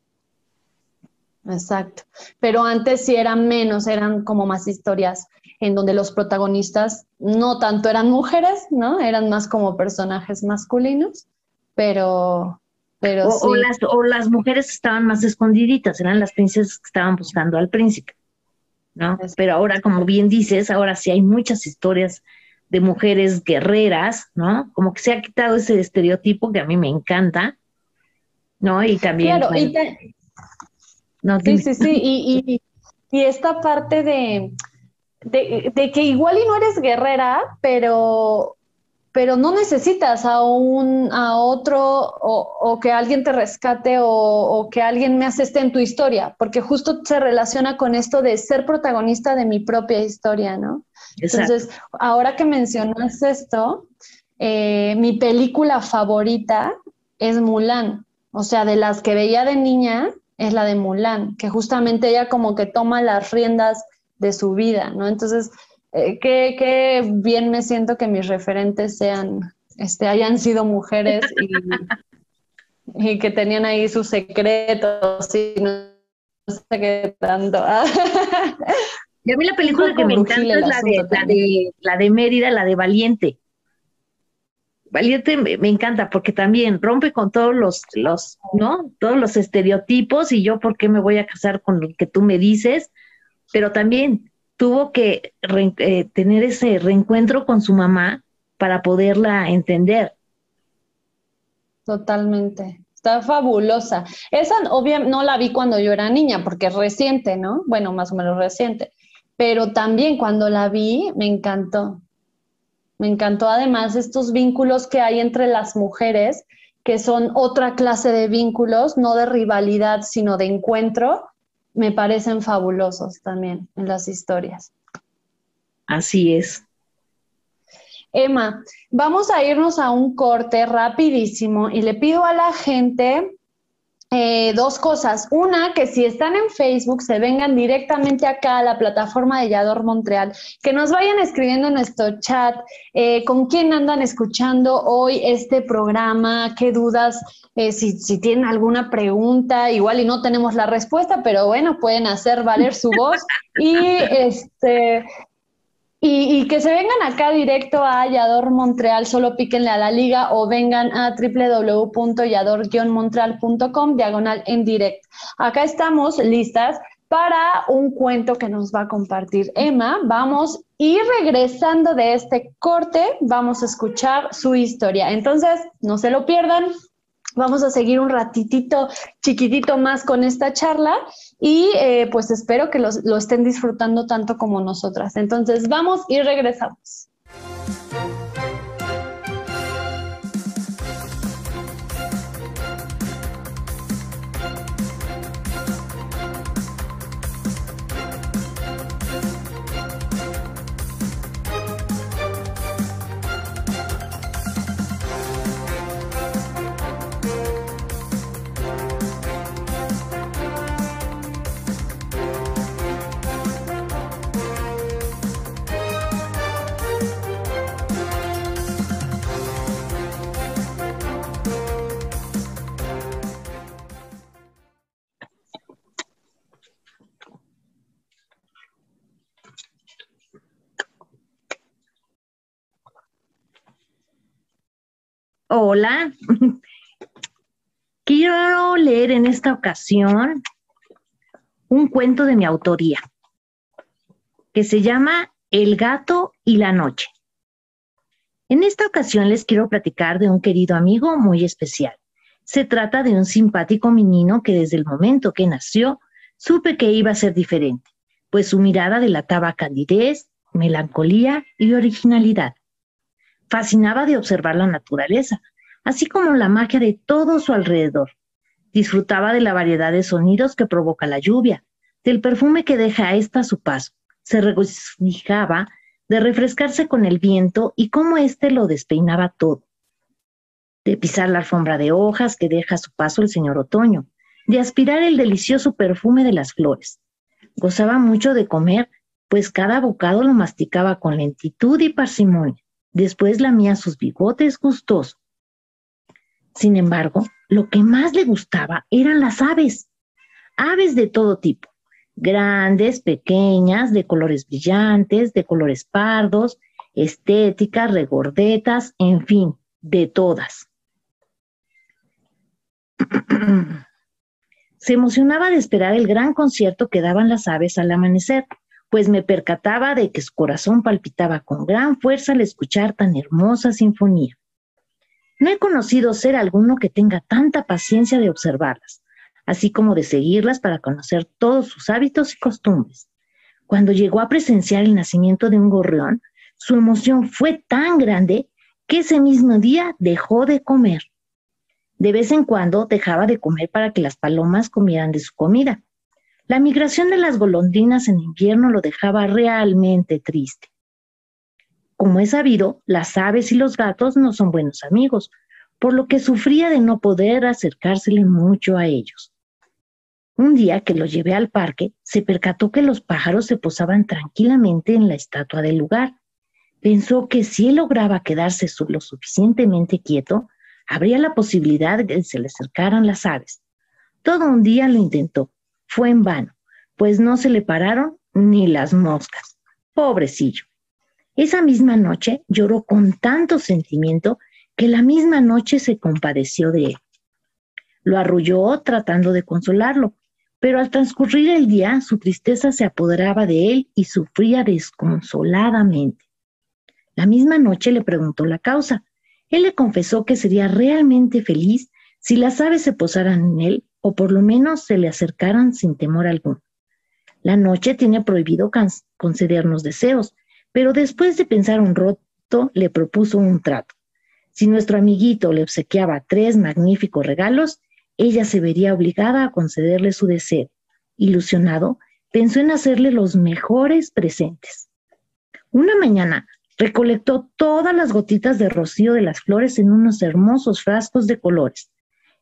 Exacto. Pero antes sí eran menos, eran como más historias en donde los protagonistas no tanto eran mujeres, ¿no? Eran más como personajes masculinos, pero, pero O, sí. o, las, o las mujeres estaban más escondiditas, eran las princesas que estaban buscando al príncipe, ¿no? Pero ahora, como bien dices, ahora sí hay muchas historias de mujeres guerreras, ¿no? Como que se ha quitado ese estereotipo que a mí me encanta, ¿no? Y también, Claro, bueno, y te, no, sí, dime. sí, sí, y, y, y esta parte de, de, de que igual y no eres guerrera, pero, pero no necesitas a un, a otro, o, o que alguien te rescate, o, o que alguien me aseste en tu historia, porque justo se relaciona con esto de ser protagonista de mi propia historia, ¿no? Exacto. Entonces, ahora que mencionas esto, eh, mi película favorita es Mulan, o sea, de las que veía de niña, es la de Mulan, que justamente ella como que toma las riendas de su vida, ¿no? Entonces, eh, qué, qué bien me siento que mis referentes sean, este, hayan sido mujeres y, y que tenían ahí sus secretos y no sé qué tanto. Y a mí la Un película que poco me brujil encanta el es la de, asunto la también. de, la de Mérida, la de Valiente. Valiente me, me encanta porque también rompe con todos los, los, ¿no? Todos los estereotipos y yo por qué me voy a casar con lo que tú me dices, pero también tuvo que re, eh, tener ese reencuentro con su mamá para poderla entender. Totalmente. Está fabulosa. Esa obviamente no la vi cuando yo era niña, porque es reciente, ¿no? Bueno, más o menos reciente. Pero también cuando la vi, me encantó. Me encantó además estos vínculos que hay entre las mujeres, que son otra clase de vínculos, no de rivalidad, sino de encuentro. Me parecen fabulosos también en las historias. Así es. Emma, vamos a irnos a un corte rapidísimo y le pido a la gente Eh, dos cosas. Una, que si están en Facebook, se vengan directamente acá a la plataforma de Yador Montreal, que nos vayan escribiendo en nuestro chat eh, con quién andan escuchando hoy este programa, qué dudas, eh, si, si tienen alguna pregunta, igual y no tenemos la respuesta, pero bueno, pueden hacer valer su voz y este... Y, y que se vengan acá directo a Yador Montreal, solo píquenle a la liga o vengan a w w w punto yador guion montreal punto com, diagonal en direct. Acá estamos listas para un cuento que nos va a compartir Emma. Vamos y regresando de este corte, vamos a escuchar su historia. Entonces, no se lo pierdan. Vamos a seguir un ratitito chiquitito más con esta charla y eh, pues espero que los, lo estén disfrutando tanto como nosotras. Entonces vamos y regresamos. Hola, quiero leer en esta ocasión un cuento de mi autoría que se llama El gato y la noche. En esta ocasión les quiero platicar de un querido amigo muy especial. Se trata de un simpático menino que desde el momento que nació supe que iba a ser diferente, pues su mirada delataba candidez, melancolía y originalidad. Fascinaba de observar la naturaleza, así como la magia de todo su alrededor. Disfrutaba de la variedad de sonidos que provoca la lluvia, del perfume que deja ésta a su paso. Se regocijaba de refrescarse con el viento y cómo éste lo despeinaba todo. De pisar la alfombra de hojas que deja a su paso el señor otoño, de aspirar el delicioso perfume de las flores. Gozaba mucho de comer, pues cada bocado lo masticaba con lentitud y parsimonia. Después lamía sus bigotes gustosos. Sin embargo, lo que más le gustaba eran las aves. Aves de todo tipo, grandes, pequeñas, de colores brillantes, de colores pardos, estéticas, regordetas, en fin, de todas. Se emocionaba de esperar el gran concierto que daban las aves al amanecer, pues me percataba de que su corazón palpitaba con gran fuerza al escuchar tan hermosa sinfonía. No he conocido ser alguno que tenga tanta paciencia de observarlas, así como de seguirlas para conocer todos sus hábitos y costumbres. Cuando llegó a presenciar el nacimiento de un gorrión, su emoción fue tan grande que ese mismo día dejó de comer. De vez en cuando dejaba de comer para que las palomas comieran de su comida. La migración de las golondrinas en invierno lo dejaba realmente triste. Como es sabido, las aves y los gatos no son buenos amigos, por lo que sufría de no poder acercársele mucho a ellos. Un día que lo llevé al parque, se percató que los pájaros se posaban tranquilamente en la estatua del lugar. Pensó que si él lograba quedarse lo suficientemente quieto, habría la posibilidad de que se le acercaran las aves. Todo un día lo intentó. Fue en vano, pues no se le pararon ni las moscas. Pobrecillo. Esa misma noche lloró con tanto sentimiento que la misma noche se compadeció de él. Lo arrulló tratando de consolarlo, pero al transcurrir el día su tristeza se apoderaba de él y sufría desconsoladamente. La misma noche le preguntó la causa. Él le confesó que sería realmente feliz si las aves se posaran en él o por lo menos se le acercaran sin temor alguno. La noche tiene prohibido concedernos deseos, pero después de pensar un rato le propuso un trato. Si nuestro amiguito le obsequiaba tres magníficos regalos, ella se vería obligada a concederle su deseo. Ilusionado, pensó en hacerle los mejores presentes. Una mañana recolectó todas las gotitas de rocío de las flores en unos hermosos frascos de colores.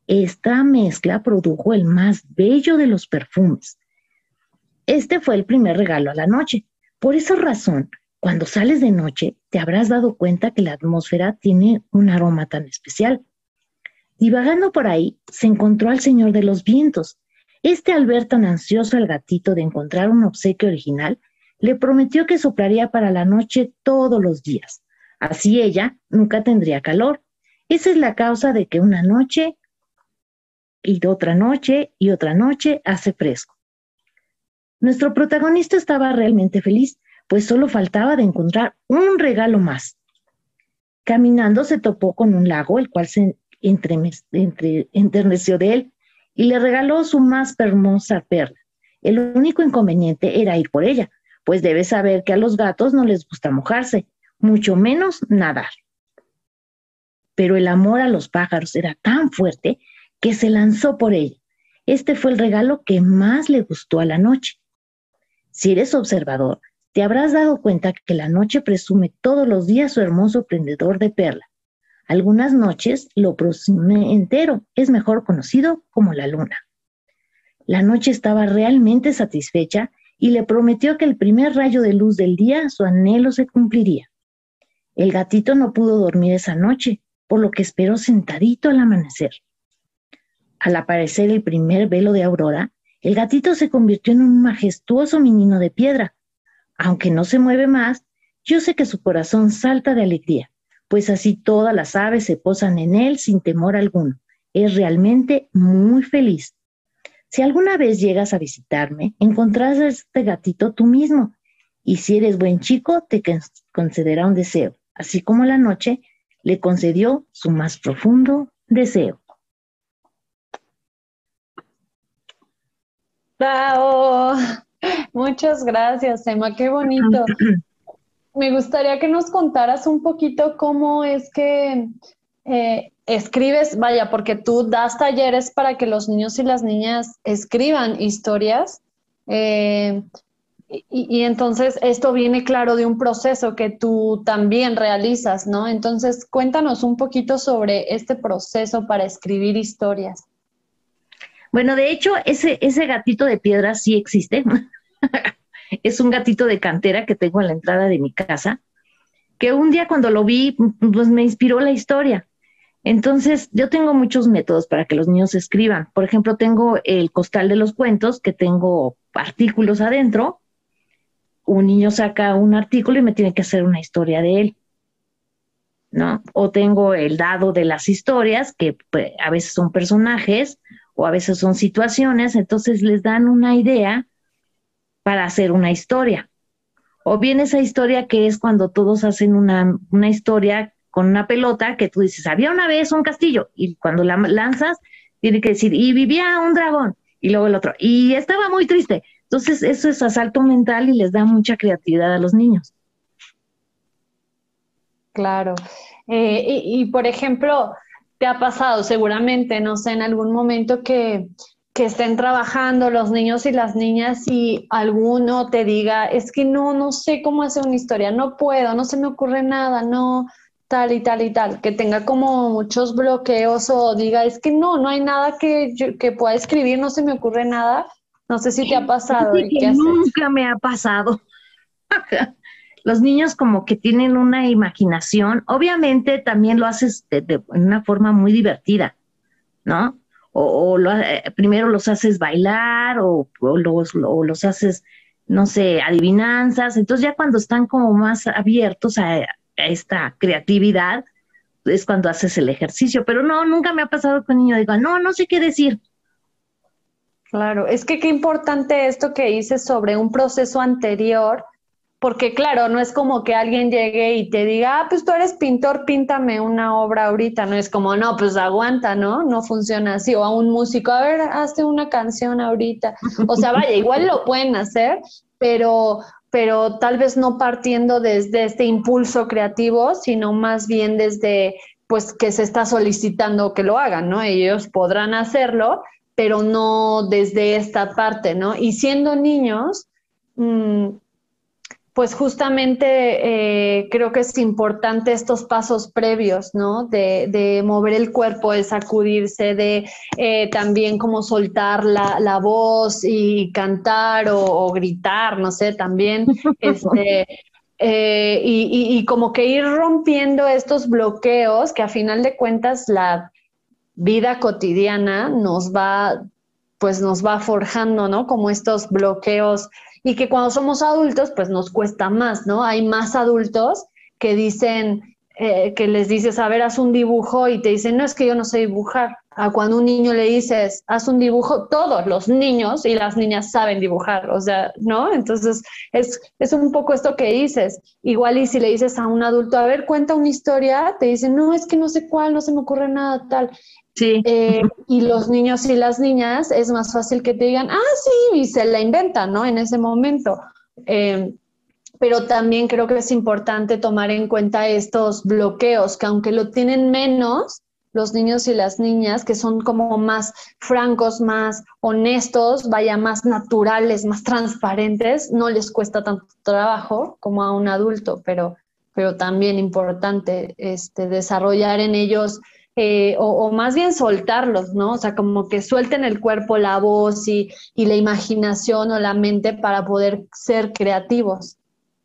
Esta mezcla produjo el más bello de los perfumes. Este fue el primer regalo a la noche. Por esa razón, cuando sales de noche, te habrás dado cuenta que la atmósfera tiene un aroma tan especial. Divagando por ahí, se encontró al Señor de los Vientos. Este, al ver tan ansioso al gatito de encontrar un obsequio original, le prometió que soplaría para la noche todos los días. Así ella nunca tendría calor. Esa es la causa de que una noche y otra noche y otra noche hace fresco. Nuestro protagonista estaba realmente feliz, pues solo faltaba de encontrar un regalo más. Caminando se topó con un lago, el cual se entre, entre, enterneció de él y le regaló su más hermosa perla. El único inconveniente era ir por ella, pues debes saber que a los gatos no les gusta mojarse, mucho menos nadar. Pero el amor a los pájaros era tan fuerte que se lanzó por ella. Este fue el regalo que más le gustó a la noche. Si eres observador, te habrás dado cuenta que la noche presume todos los días su hermoso prendedor de perla. Algunas noches lo presume entero, es mejor conocido como la luna. La noche estaba realmente satisfecha y le prometió que el primer rayo de luz del día su anhelo se cumpliría. El gatito no pudo dormir esa noche, por lo que esperó sentadito al amanecer. Al aparecer el primer velo de aurora, el gatito se convirtió en un majestuoso menino de piedra. Aunque no se mueve más, yo sé que su corazón salta de alegría, pues así todas las aves se posan en él sin temor alguno. Es realmente muy feliz. Si alguna vez llegas a visitarme, encontrarás a este gatito tú mismo, y si eres buen chico, te concederá un deseo, así como la noche le concedió su más profundo deseo. ¡Bravo! Muchas gracias, Emma, qué bonito. Me gustaría que nos contaras un poquito cómo es que eh, escribes, vaya, porque tú das talleres para que los niños y las niñas escriban historias, eh, y, y entonces esto viene claro de un proceso que tú también realizas, ¿no? Entonces, cuéntanos un poquito sobre este proceso para escribir historias. Bueno, de hecho, ese, ese gatito de piedra sí existe. Es un gatito de cantera que tengo en la entrada de mi casa, que un día cuando lo vi, pues me inspiró la historia. Entonces, yo tengo muchos métodos para que los niños escriban. Por ejemplo, tengo el costal de los cuentos, que tengo artículos adentro. Un niño saca un artículo y me tiene que hacer una historia de él, ¿no? O tengo el dado de las historias, que pues, a veces son personajes o a veces son situaciones, entonces les dan una idea para hacer una historia. O bien esa historia que es cuando todos hacen una, una historia con una pelota que tú dices, había una vez un castillo, y cuando la lanzas, tiene que decir, y vivía un dragón, y luego el otro, y estaba muy triste. Entonces eso es asalto mental y les da mucha creatividad a los niños. Claro. Eh, y, y, por ejemplo, te ha pasado seguramente, no sé, en algún momento que, que estén trabajando los niños y las niñas y alguno te diga, es que no, no sé cómo hacer una historia, no puedo, no se me ocurre nada, no, tal y tal y tal, que tenga como muchos bloqueos o diga, es que no, no hay nada que, yo, que pueda escribir, no se me ocurre nada. No sé si te ha pasado. Sí, que nunca me ha pasado. Los niños como que tienen una imaginación, obviamente también lo haces de, de una forma muy divertida, ¿no? O, o lo, eh, primero los haces bailar o, o, los, o los haces, no sé, adivinanzas. Entonces ya cuando están como más abiertos a, a esta creatividad, es cuando haces el ejercicio. Pero no, nunca me ha pasado que un niño diga, no, no sé qué decir. Claro, es que qué importante esto que dices sobre un proceso anterior, porque claro, no es como que alguien llegue y te diga, ah, pues tú eres pintor, píntame una obra ahorita, no es como, no, pues aguanta, ¿no? No funciona así, o a un músico, a ver, hazte una canción ahorita, o sea, vaya, igual lo pueden hacer, pero, pero tal vez no partiendo desde este impulso creativo, sino más bien desde, pues, que se está solicitando que lo hagan, ¿no? Ellos podrán hacerlo, pero no desde esta parte, ¿no? Y siendo niños, mmm, pues justamente eh, creo que es importante estos pasos previos, ¿no? De, de mover el cuerpo, de sacudirse, de eh, también como soltar la, la voz y cantar o, o gritar, no sé, también, este, eh, y, y, y como que ir rompiendo estos bloqueos que a final de cuentas la vida cotidiana nos va, pues nos va forjando, ¿no? Como estos bloqueos y que cuando somos adultos, pues nos cuesta más, ¿no? Hay más adultos que dicen, eh, que les dices, a ver, haz un dibujo y te dicen, no, es que yo no sé dibujar. A cuando un niño le dices, haz un dibujo, todos los niños y las niñas saben dibujar, o sea, ¿no? Entonces, es, es un poco esto que dices. Igual y si le dices a un adulto, a ver, cuenta una historia, te dicen, no, es que no sé cuál, no se me ocurre nada, tal. Sí. Eh, y los niños y las niñas es más fácil que te digan, ah, sí, y se la inventan, ¿no? En ese momento. Eh, pero también creo que es importante tomar en cuenta estos bloqueos, que aunque lo tienen menos, los niños y las niñas, que son como más francos, más honestos, vaya, más naturales, más transparentes, no les cuesta tanto trabajo como a un adulto, pero, pero también importante este, desarrollar en ellos Eh, o, o más bien soltarlos, ¿no? O sea, como que suelten el cuerpo, la voz y, y la imaginación o la mente para poder ser creativos.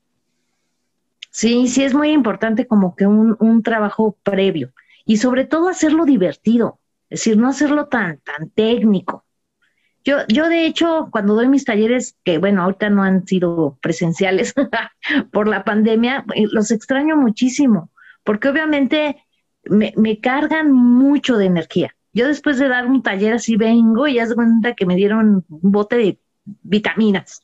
Sí, sí es muy importante como que un, un trabajo previo y sobre todo hacerlo divertido, es decir, no hacerlo tan, tan técnico. Yo, yo de hecho, cuando doy mis talleres, que bueno, ahorita no han sido presenciales por la pandemia, los extraño muchísimo, porque obviamente me, me cargan mucho de energía. Yo después de dar un taller así vengo y haz de cuenta que me dieron un bote de vitaminas.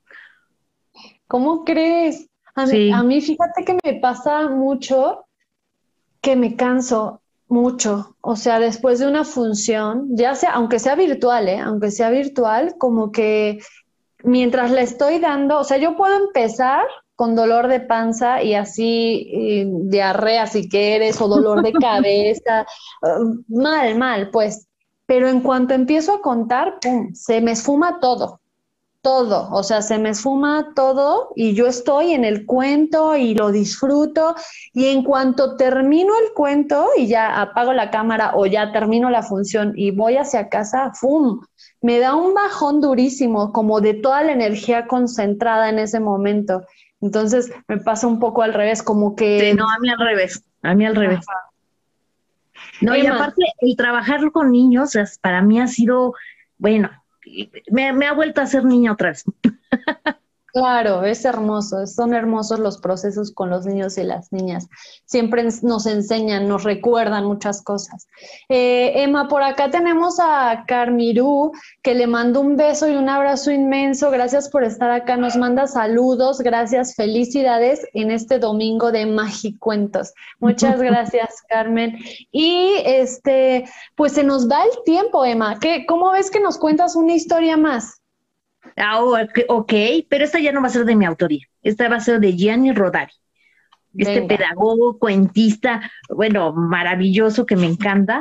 ¿Cómo crees? A mí, Sí. a mí fíjate que me pasa mucho que me canso mucho. O sea, después de una función, ya sea, aunque sea virtual, ¿eh? Aunque sea virtual, como que mientras le estoy dando, o sea, yo puedo empezar con dolor de panza y así, y diarrea si quieres, o dolor de cabeza, uh, mal, mal, pues. Pero en cuanto empiezo a contar, pum, se me esfuma todo, todo, o sea, se me esfuma todo y yo estoy en el cuento y lo disfruto y en cuanto termino el cuento y ya apago la cámara o ya termino la función y voy hacia casa, ¡fum! Me da un bajón durísimo, como de toda la energía concentrada en ese momento. Entonces me pasa un poco al revés, como que... Sí, no, a mí al revés, a mí al revés. Ajá. No, y Emma, aparte, el trabajar con niños es, para mí ha sido, bueno, me, me ha vuelto a ser niña otra vez. claro, es hermoso, son hermosos los procesos con los niños y las niñas. Siempre nos enseñan, nos recuerdan muchas cosas. Eh, Emma, por acá tenemos a Carmirú, que le mando un beso y un abrazo inmenso. Gracias por estar acá, nos manda saludos, gracias, felicidades en este domingo de Magicuentos. Muchas gracias, Carmen. Y este, pues se nos va el tiempo, Emma. ¿Qué, ¿Cómo ves que nos cuentas una historia más? Ah, ok, ok, pero esta ya no va a ser de mi autoría, esta va a ser de Gianni Rodari, este Venga. pedagogo, cuentista, bueno, maravilloso que me encanta,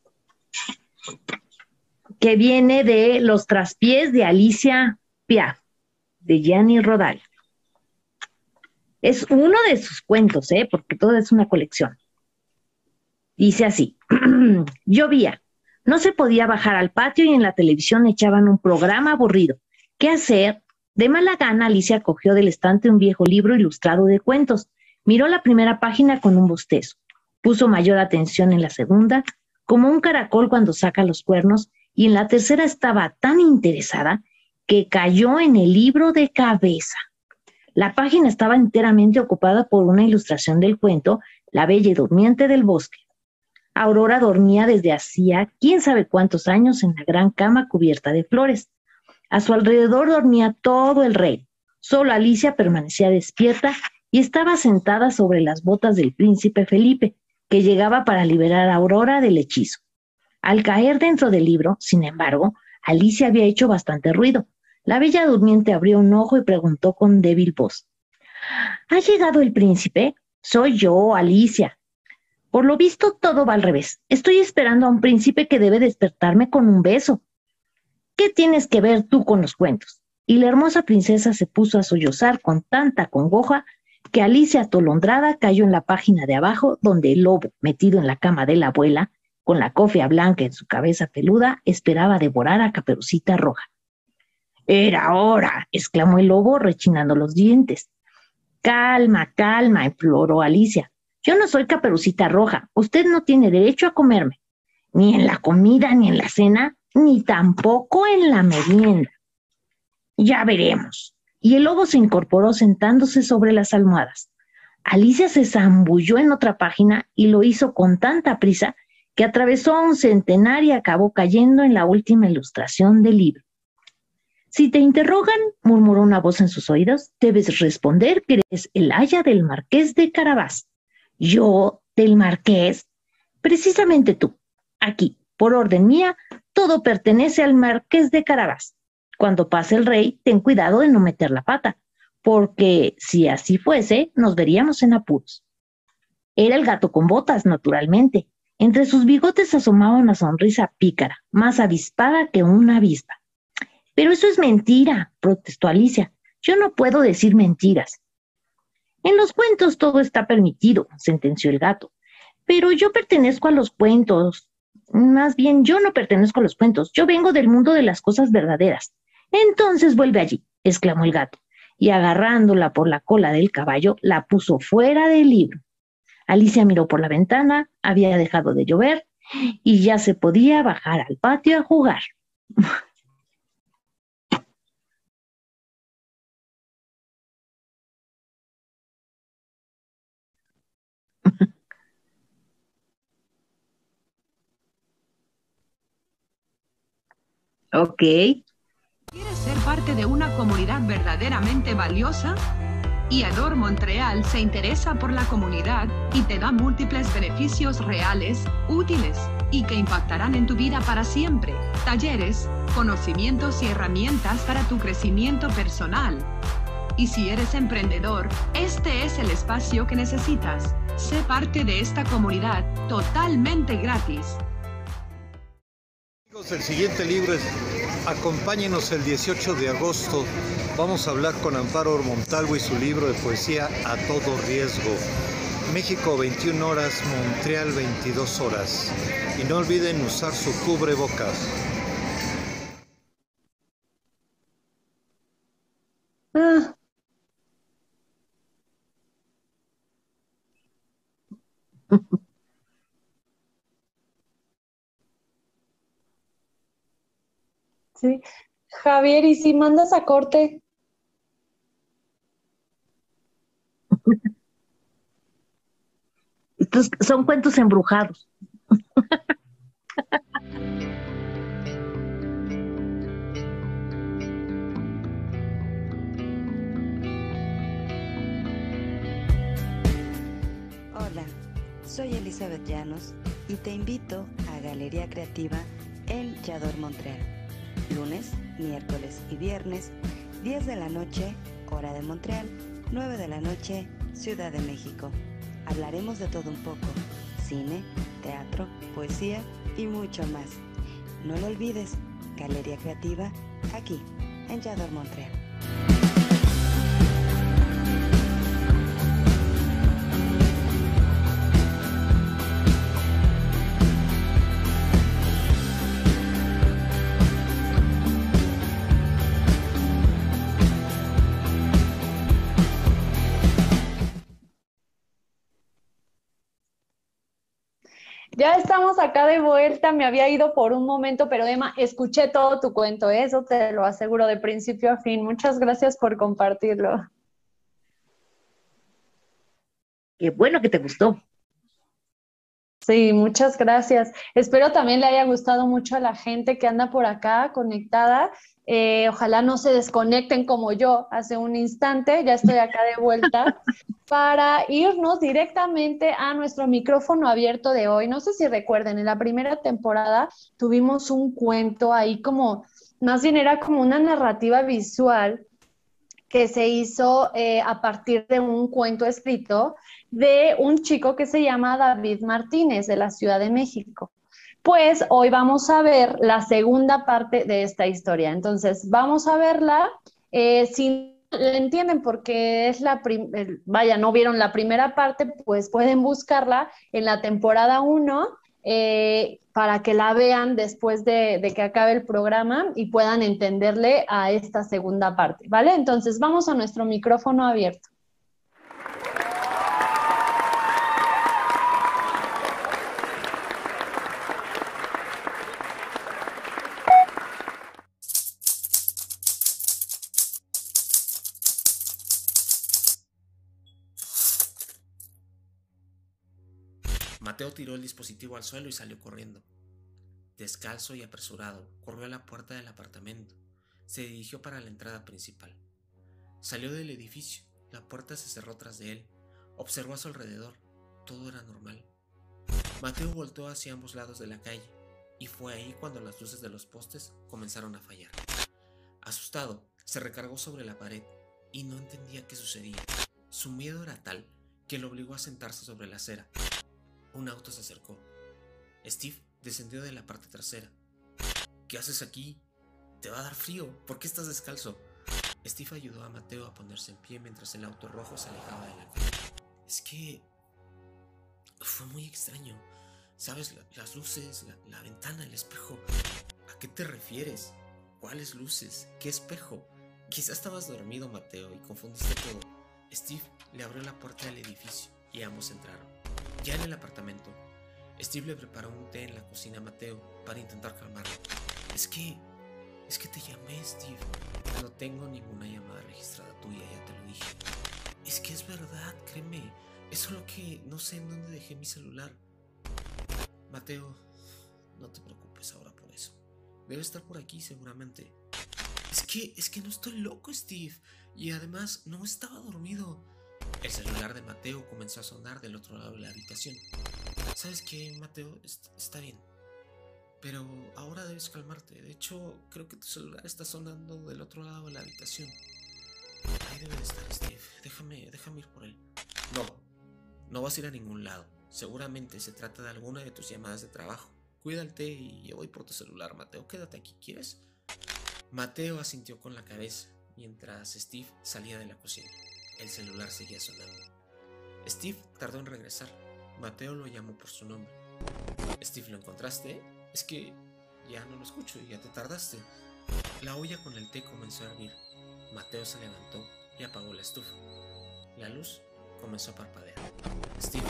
que viene de Los traspiés de Alicia Piaf, de Gianni Rodari. Es uno de sus cuentos, ¿eh? Porque todo es una colección. Dice así, llovía, no se podía bajar al patio y en la televisión echaban un programa aburrido. ¿Qué hacer? De mala gana, Alicia cogió del estante un viejo libro ilustrado de cuentos. Miró la primera página con un bostezo. Puso mayor atención en la segunda, como un caracol cuando saca los cuernos, y en la tercera estaba tan interesada que cayó en el libro de cabeza. La página estaba enteramente ocupada por una ilustración del cuento La Bella y Durmiente del Bosque. Aurora dormía desde hacía quién sabe cuántos años en la gran cama cubierta de flores. A su alrededor dormía todo el reino. Solo Alicia permanecía despierta y estaba sentada sobre las botas del príncipe Felipe, que llegaba para liberar a Aurora del hechizo. Al caer dentro del libro, sin embargo, Alicia había hecho bastante ruido. La bella durmiente abrió un ojo y preguntó con débil voz: ¿Ha llegado el príncipe? Soy yo, Alicia. Por lo visto, todo va al revés. Estoy esperando a un príncipe que debe despertarme con un beso. ¿Qué tienes que ver tú con los cuentos? y la hermosa princesa se puso a sollozar con tanta congoja que Alicia atolondrada cayó en la página de abajo, donde el lobo, metido en la cama de la abuela, con la cofia blanca en su cabeza peluda, esperaba devorar a Caperucita Roja. «Era hora», exclamó el lobo rechinando los dientes. «Calma, calma», imploró Alicia. «Yo no soy Caperucita Roja. Usted no tiene derecho a comerme. Ni en la comida, ni en la cena, ni tampoco en la merienda». «Ya veremos». Y el lobo se incorporó sentándose sobre las almohadas. Alicia se zambulló en otra página y lo hizo con tanta prisa que atravesó a un centenar y acabó cayendo en la última ilustración del libro. «Si te interrogan», murmuró una voz en sus oídos, «debes responder que eres el aya del Marqués de Carabás». «¿Yo, del Marqués?» «Precisamente tú. Aquí, por orden mía, todo pertenece al Marqués de Carabás. Cuando pase el rey, ten cuidado de no meter la pata, porque si así fuese, nos veríamos en apuros». Era el gato con botas, naturalmente. Entre sus bigotes asomaba una sonrisa pícara, más avispada que una avispa. «Pero eso es mentira», protestó Alicia. «Yo no puedo decir mentiras». «En los cuentos todo está permitido», sentenció el gato. «Pero yo pertenezco a los cuentos. Más bien, yo no pertenezco a los cuentos. Yo vengo del mundo de las cosas verdaderas». «Entonces vuelve allí», exclamó el gato, y agarrándola por la cola del caballo, la puso fuera del libro. Alicia miró por la ventana, había dejado de llover, y ya se podía bajar al patio a jugar. Ok. ¿Quieres ser parte de una comunidad verdaderamente valiosa? Iador Montreal se interesa por la comunidad y te da múltiples beneficios reales, útiles y que impactarán en tu vida para siempre. Talleres, conocimientos y herramientas para tu crecimiento personal. Y si eres emprendedor, este es el espacio que necesitas. Sé parte de esta comunidad totalmente gratis. El siguiente libro es Acompáñenos el dieciocho de agosto. Vamos a hablar con Amparo Montalvo y su libro de poesía A Todo Riesgo. México veintiuna horas, Montreal veintidós horas. Y no olviden usar su cubrebocas. Ah. Sí. Javier, ¿y si mandas a corte? Entonces, son cuentos embrujados. Hola, soy Elizabeth Llanos y te invito a Galería Creativa en Yador Montreal. Lunes, miércoles y viernes, diez de la noche, hora de Montreal, nueve de la noche, Ciudad de México. Hablaremos de todo un poco, cine, teatro, poesía y mucho más. No lo olvides, Galería Creativa, aquí, en Yador Montreal. Ya estamos acá de vuelta, me había ido por un momento, pero Emma, escuché todo tu cuento, ¿eh? Eso te lo aseguro de principio a fin. Muchas gracias por compartirlo. Qué bueno que te gustó. Sí, muchas gracias. Espero también le haya gustado mucho a la gente que anda por acá conectada. Eh, ojalá no se desconecten como yo hace un instante, ya estoy acá de vuelta, para irnos directamente a nuestro micrófono abierto de hoy. No sé si recuerden, en la primera temporada tuvimos un cuento ahí como, más bien era como una narrativa visual que se hizo eh, a partir de un cuento escrito de un chico que se llama David Martínez, de la Ciudad de México. Pues hoy vamos a ver la segunda parte de esta historia. Entonces, vamos a verla Eh, si la entienden porque es la, prim el, vaya, no vieron la primera parte, pues pueden buscarla en la temporada uno eh, para que la vean después de, de que acabe el programa y puedan entenderle a esta segunda parte, ¿vale? Entonces vamos a nuestro micrófono abierto. Mateo tiró el dispositivo al suelo y salió corriendo. Descalzo y apresurado, corrió a la puerta del apartamento. Se dirigió para la entrada principal. Salió del edificio, la puerta se cerró tras de él. Observó a su alrededor, todo era normal. Mateo volteó hacia ambos lados de la calle, y fue ahí cuando las luces de los postes comenzaron a fallar. Asustado, se recargó sobre la pared, y no entendía qué sucedía. Su miedo era tal que lo obligó a sentarse sobre la acera. Un auto se acercó. Steve descendió de la parte trasera. ¿Qué haces aquí? Te va a dar frío. ¿Por qué estás descalzo? Steve ayudó a Mateo a ponerse en pie mientras el auto rojo se alejaba de la calle. Es que fue muy extraño. ¿Sabes? La, las luces, la, la ventana, el espejo. ¿A qué te refieres? ¿Cuáles luces? ¿Qué espejo? Quizás estabas dormido, Mateo, y confundiste todo. Steve le abrió la puerta del edificio y ambos entraron. Ya en el apartamento, Steve le preparó un té en la cocina a Mateo para intentar calmarlo. Es que... es que te llamé, Steve. No tengo ninguna llamada registrada tuya, ya te lo dije. Es que es verdad, créeme. Es solo que no sé en dónde dejé mi celular. Mateo, no te preocupes ahora por eso. Debe estar por aquí seguramente. Es que... es que no estoy loco, Steve. Y además, no estaba dormido. El celular de Mateo comenzó a sonar del otro lado de la habitación. ¿Sabes qué, Mateo? Est- está bien. Pero ahora debes calmarte. De hecho, creo que tu celular está sonando del otro lado de la habitación. Ahí debe de estar, Steve. Déjame, déjame ir por él. No, no vas a ir a ningún lado. Seguramente se trata de alguna de tus llamadas de trabajo. Cuida el té y yo voy por tu celular, Mateo. Quédate aquí, ¿quieres? Mateo asintió con la cabeza mientras Steve salía de la cocina. El celular seguía sonando. Steve tardó en regresar. Mateo lo llamó por su nombre. Steve, ¿lo encontraste? Es que ya no lo escucho y ya te tardaste. La olla con el té comenzó a hervir. Mateo se levantó y apagó la estufa. La luz comenzó a parpadear. Steve,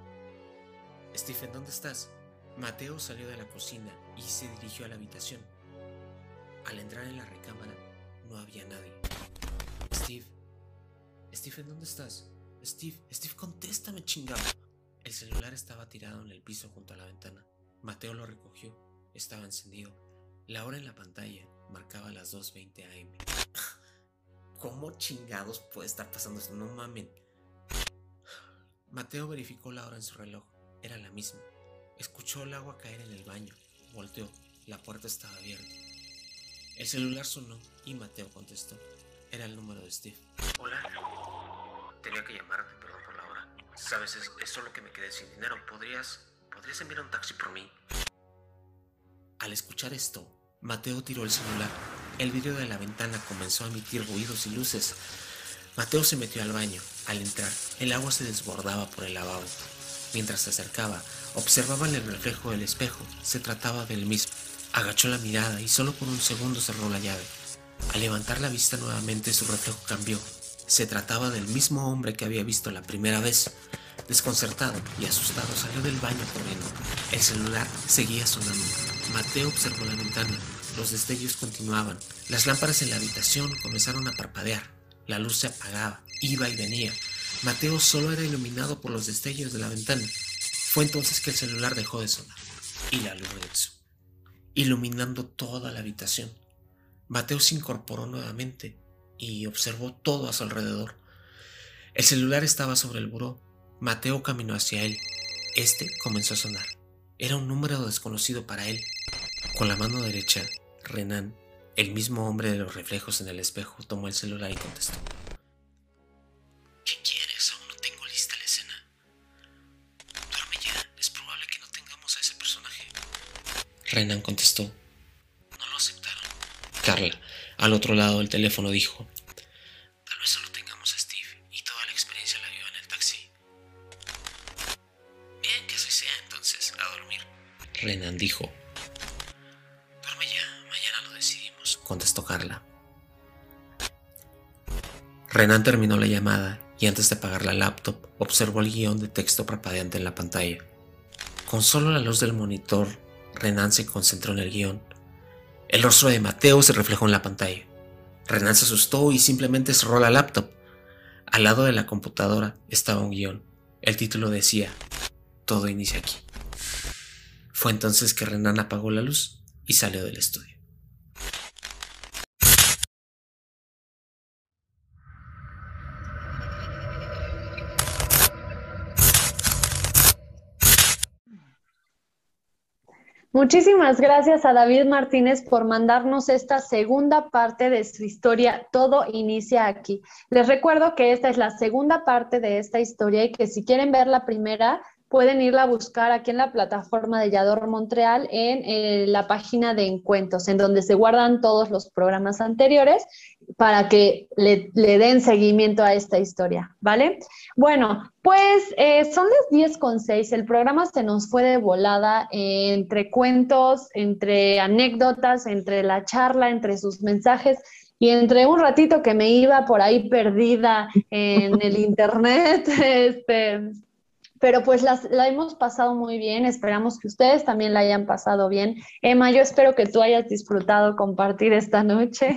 Steve, ¿en dónde estás? Mateo salió de la cocina y se dirigió a la habitación. Al entrar en la recámara, no había nadie. Steve, Steve, ¿en dónde estás? Steve, Steve, contéstame, chingado. El celular estaba tirado en el piso junto a la ventana. Mateo lo recogió. Estaba encendido. La hora en la pantalla marcaba las dos veinte a eme ¿Cómo chingados puede estar pasando esto? No mamen. Mateo verificó la hora en su reloj. Era la misma. Escuchó el agua caer en el baño. Volteó. La puerta estaba abierta. El celular sonó y Mateo contestó. Era el número de Steve. Hola. Tenía que llamarte, perdón por la hora. Sabes, es, es solo que me quedé sin dinero. ¿Podrías, ¿Podrías enviar un taxi por mí? Al escuchar esto, Mateo tiró el celular. El vidrio de la ventana comenzó a emitir ruidos y luces. Mateo se metió al baño. Al entrar, el agua se desbordaba por el lavabo. Mientras se acercaba, observaba el reflejo del espejo. Se trataba del mismo. Agachó la mirada y solo por un segundo cerró la llave. Al levantar la vista nuevamente, su reflejo cambió. Se trataba del mismo hombre que había visto la primera vez. Desconcertado y asustado, salió del baño corriendo. El celular seguía sonando. Mateo observó la ventana. Los destellos continuaban. Las lámparas en la habitación comenzaron a parpadear. La luz se apagaba, iba y venía. Mateo solo era iluminado por los destellos de la ventana. Fue entonces que el celular dejó de sonar y la luz regresó, iluminando toda la habitación. Mateo se incorporó nuevamente y observó todo a su alrededor. El celular estaba sobre el buró. Mateo caminó hacia él. Este comenzó a sonar. Era un número desconocido para él. Con la mano derecha, Renan, el mismo hombre de los reflejos en el espejo, tomó el celular y contestó. ¿Qué quieres? Aún no tengo lista la escena. Duerme ya. Es probable que no tengamos a ese personaje. Renan contestó. No lo aceptaron. Carla, al otro lado del teléfono, dijo. Renan dijo. Duerme ya, mañana lo decidimos, contestó Carla. Renan terminó la llamada y antes de apagar la laptop observó el guión de texto parpadeante en la pantalla. Con solo la luz del monitor, Renan se concentró en el guión. El rostro de Mateo se reflejó en la pantalla. Renan se asustó y simplemente cerró la laptop. Al lado de la computadora estaba un guión. El título decía, todo inicia aquí. Fue entonces que Renan apagó la luz y salió del estudio. Muchísimas gracias a David Martínez por mandarnos esta segunda parte de su historia. Todo inicia aquí. Les recuerdo que esta es la segunda parte de esta historia y que si quieren ver la primera, pueden irla a buscar aquí en la plataforma de Yador Montreal en eh, la página de Encuentros, en donde se guardan todos los programas anteriores para que le, le den seguimiento a esta historia, ¿vale? Bueno, pues eh, son las diez con seis, el programa se nos fue de volada eh, entre cuentos, entre anécdotas, entre la charla, entre sus mensajes y entre un ratito que me iba por ahí perdida en el internet, este... Pero pues las, la hemos pasado muy bien, esperamos que ustedes también la hayan pasado bien. Emma, yo espero que tú hayas disfrutado compartir esta noche.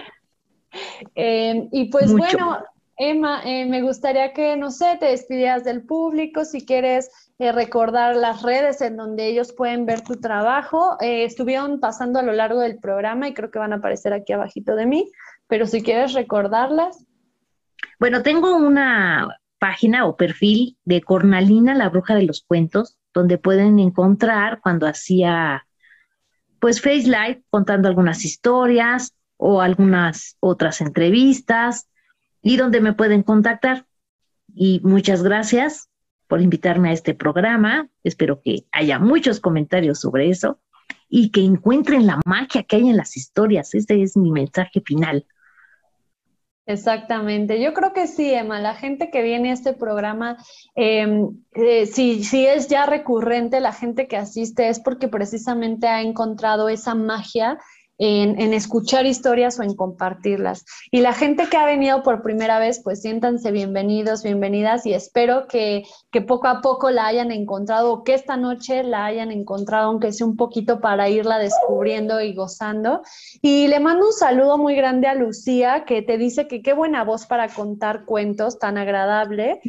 eh, y pues Mucho. Bueno, Emma, eh, me gustaría que, no sé, te despidieras del público, si quieres eh, recordar las redes en donde ellos pueden ver tu trabajo. Eh, estuvieron pasando a lo largo del programa y creo que van a aparecer aquí abajito de mí, pero si quieres recordarlas. Bueno, tengo una página o perfil de Cornalina, la bruja de los cuentos, donde pueden encontrar cuando hacía pues Face Live contando algunas historias o algunas otras entrevistas y donde me pueden contactar. Y muchas gracias por invitarme a este programa. Espero que haya muchos comentarios sobre eso y que encuentren la magia que hay en las historias. Este es mi mensaje final. Exactamente, yo creo que sí, Emma, la gente que viene a este programa, eh, eh, si, si es ya recurrente, la gente que asiste es porque precisamente ha encontrado esa magia en, en escuchar historias o en compartirlas. Y la gente que ha venido por primera vez, pues siéntanse bienvenidos, bienvenidas y espero que, que poco a poco la hayan encontrado o que esta noche la hayan encontrado, aunque sea un poquito para irla descubriendo y gozando. Y le mando un saludo muy grande a Lucía, que te dice que qué buena voz para contar cuentos, tan agradable.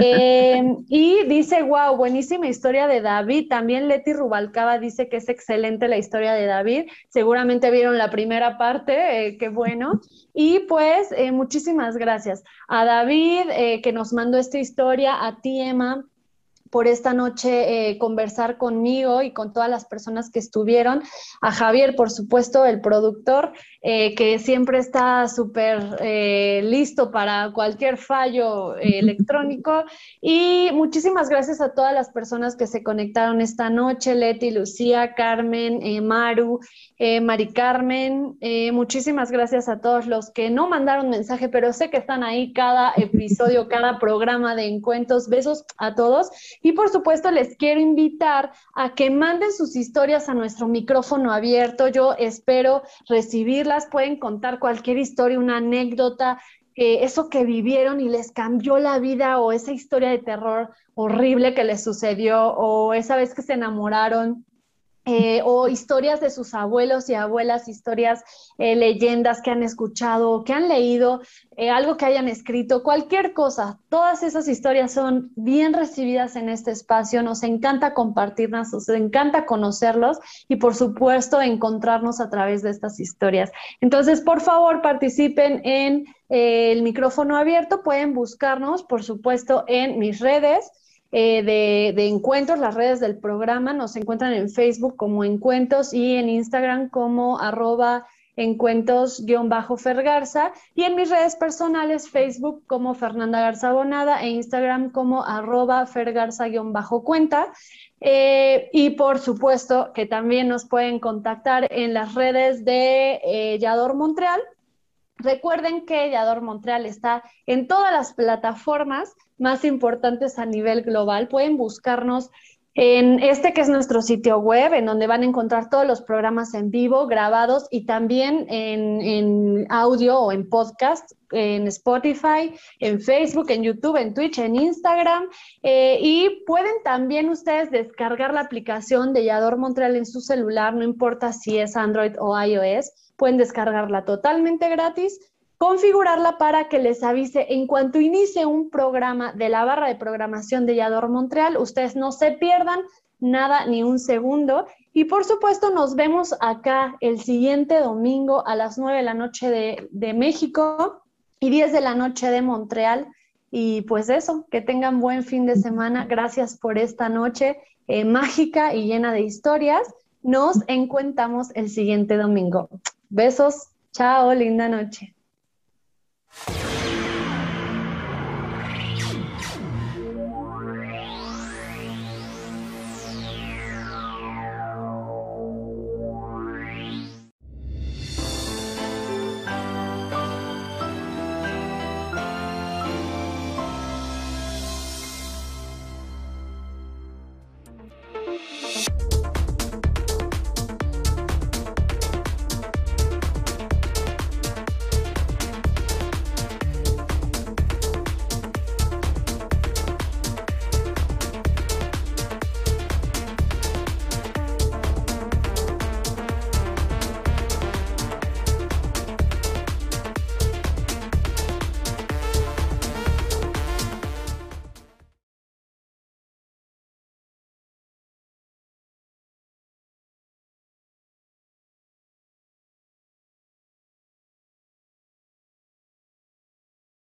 Eh, y dice, wow, buenísima historia de David. También Leti Rubalcaba dice que es excelente la historia de David. Seguramente vieron la primera parte, eh, qué bueno. Y pues eh, muchísimas gracias a David eh, que nos mandó esta historia, a ti, Emma, por esta noche eh, conversar conmigo y con todas las personas que estuvieron, a Javier, por supuesto, el productor, eh, que siempre está súper eh, listo para cualquier fallo eh, electrónico, y muchísimas gracias a todas las personas que se conectaron esta noche, Leti, Lucía, Carmen, eh, Maru, eh, Mari Carmen, eh, muchísimas gracias a todos los que no mandaron mensaje, pero sé que están ahí cada episodio, cada programa de Encuentros, besos a todos. Y por supuesto les quiero invitar a que manden sus historias a nuestro micrófono abierto. Yo espero recibirlas. Pueden contar cualquier historia, una anécdota, eh, eso que vivieron y les cambió la vida, o esa historia de terror horrible que les sucedió, o esa vez que se enamoraron. Eh, o historias de sus abuelos y abuelas, historias, eh, leyendas que han escuchado, que han leído, eh, algo que hayan escrito, cualquier cosa. Todas esas historias son bien recibidas en este espacio. Nos encanta compartirlas, nos encanta conocerlos y por supuesto encontrarnos a través de estas historias. Entonces, por favor, participen en eh, el micrófono abierto. Pueden buscarnos, por supuesto, en mis redes. Eh, de, de Encuentros, las redes del programa, nos encuentran en Facebook como Encuentros y en Instagram como arroba Encuentros-Fergarza, y en mis redes personales, Facebook como Fernanda Garza Bonada e Instagram como arroba Fergarza-cuenta. Eh, y por supuesto que también nos pueden contactar en las redes de eh, Yador Montreal. Recuerden que Yador Montreal está en todas las plataformas más importantes a nivel global. Pueden buscarnos en este que es nuestro sitio web, en donde van a encontrar todos los programas en vivo, grabados y también en, en audio o en podcast, en Spotify, en Facebook, en YouTube, en Twitch, en Instagram. Eh, y pueden también ustedes descargar la aplicación de Yador Montreal en su celular, no importa si es Android o iOS, pueden descargarla totalmente gratis, configurarla para que les avise en cuanto inicie un programa de la barra de programación de Yador Montreal. Ustedes no se pierdan nada ni un segundo. Y por supuesto nos vemos acá el siguiente domingo a las nueve de la noche de, de México y diez de la noche de Montreal. Y pues eso, que tengan buen fin de semana. Gracias por esta noche eh, mágica y llena de historias. Nos encontramos el siguiente domingo. Besos. Chao, linda noche.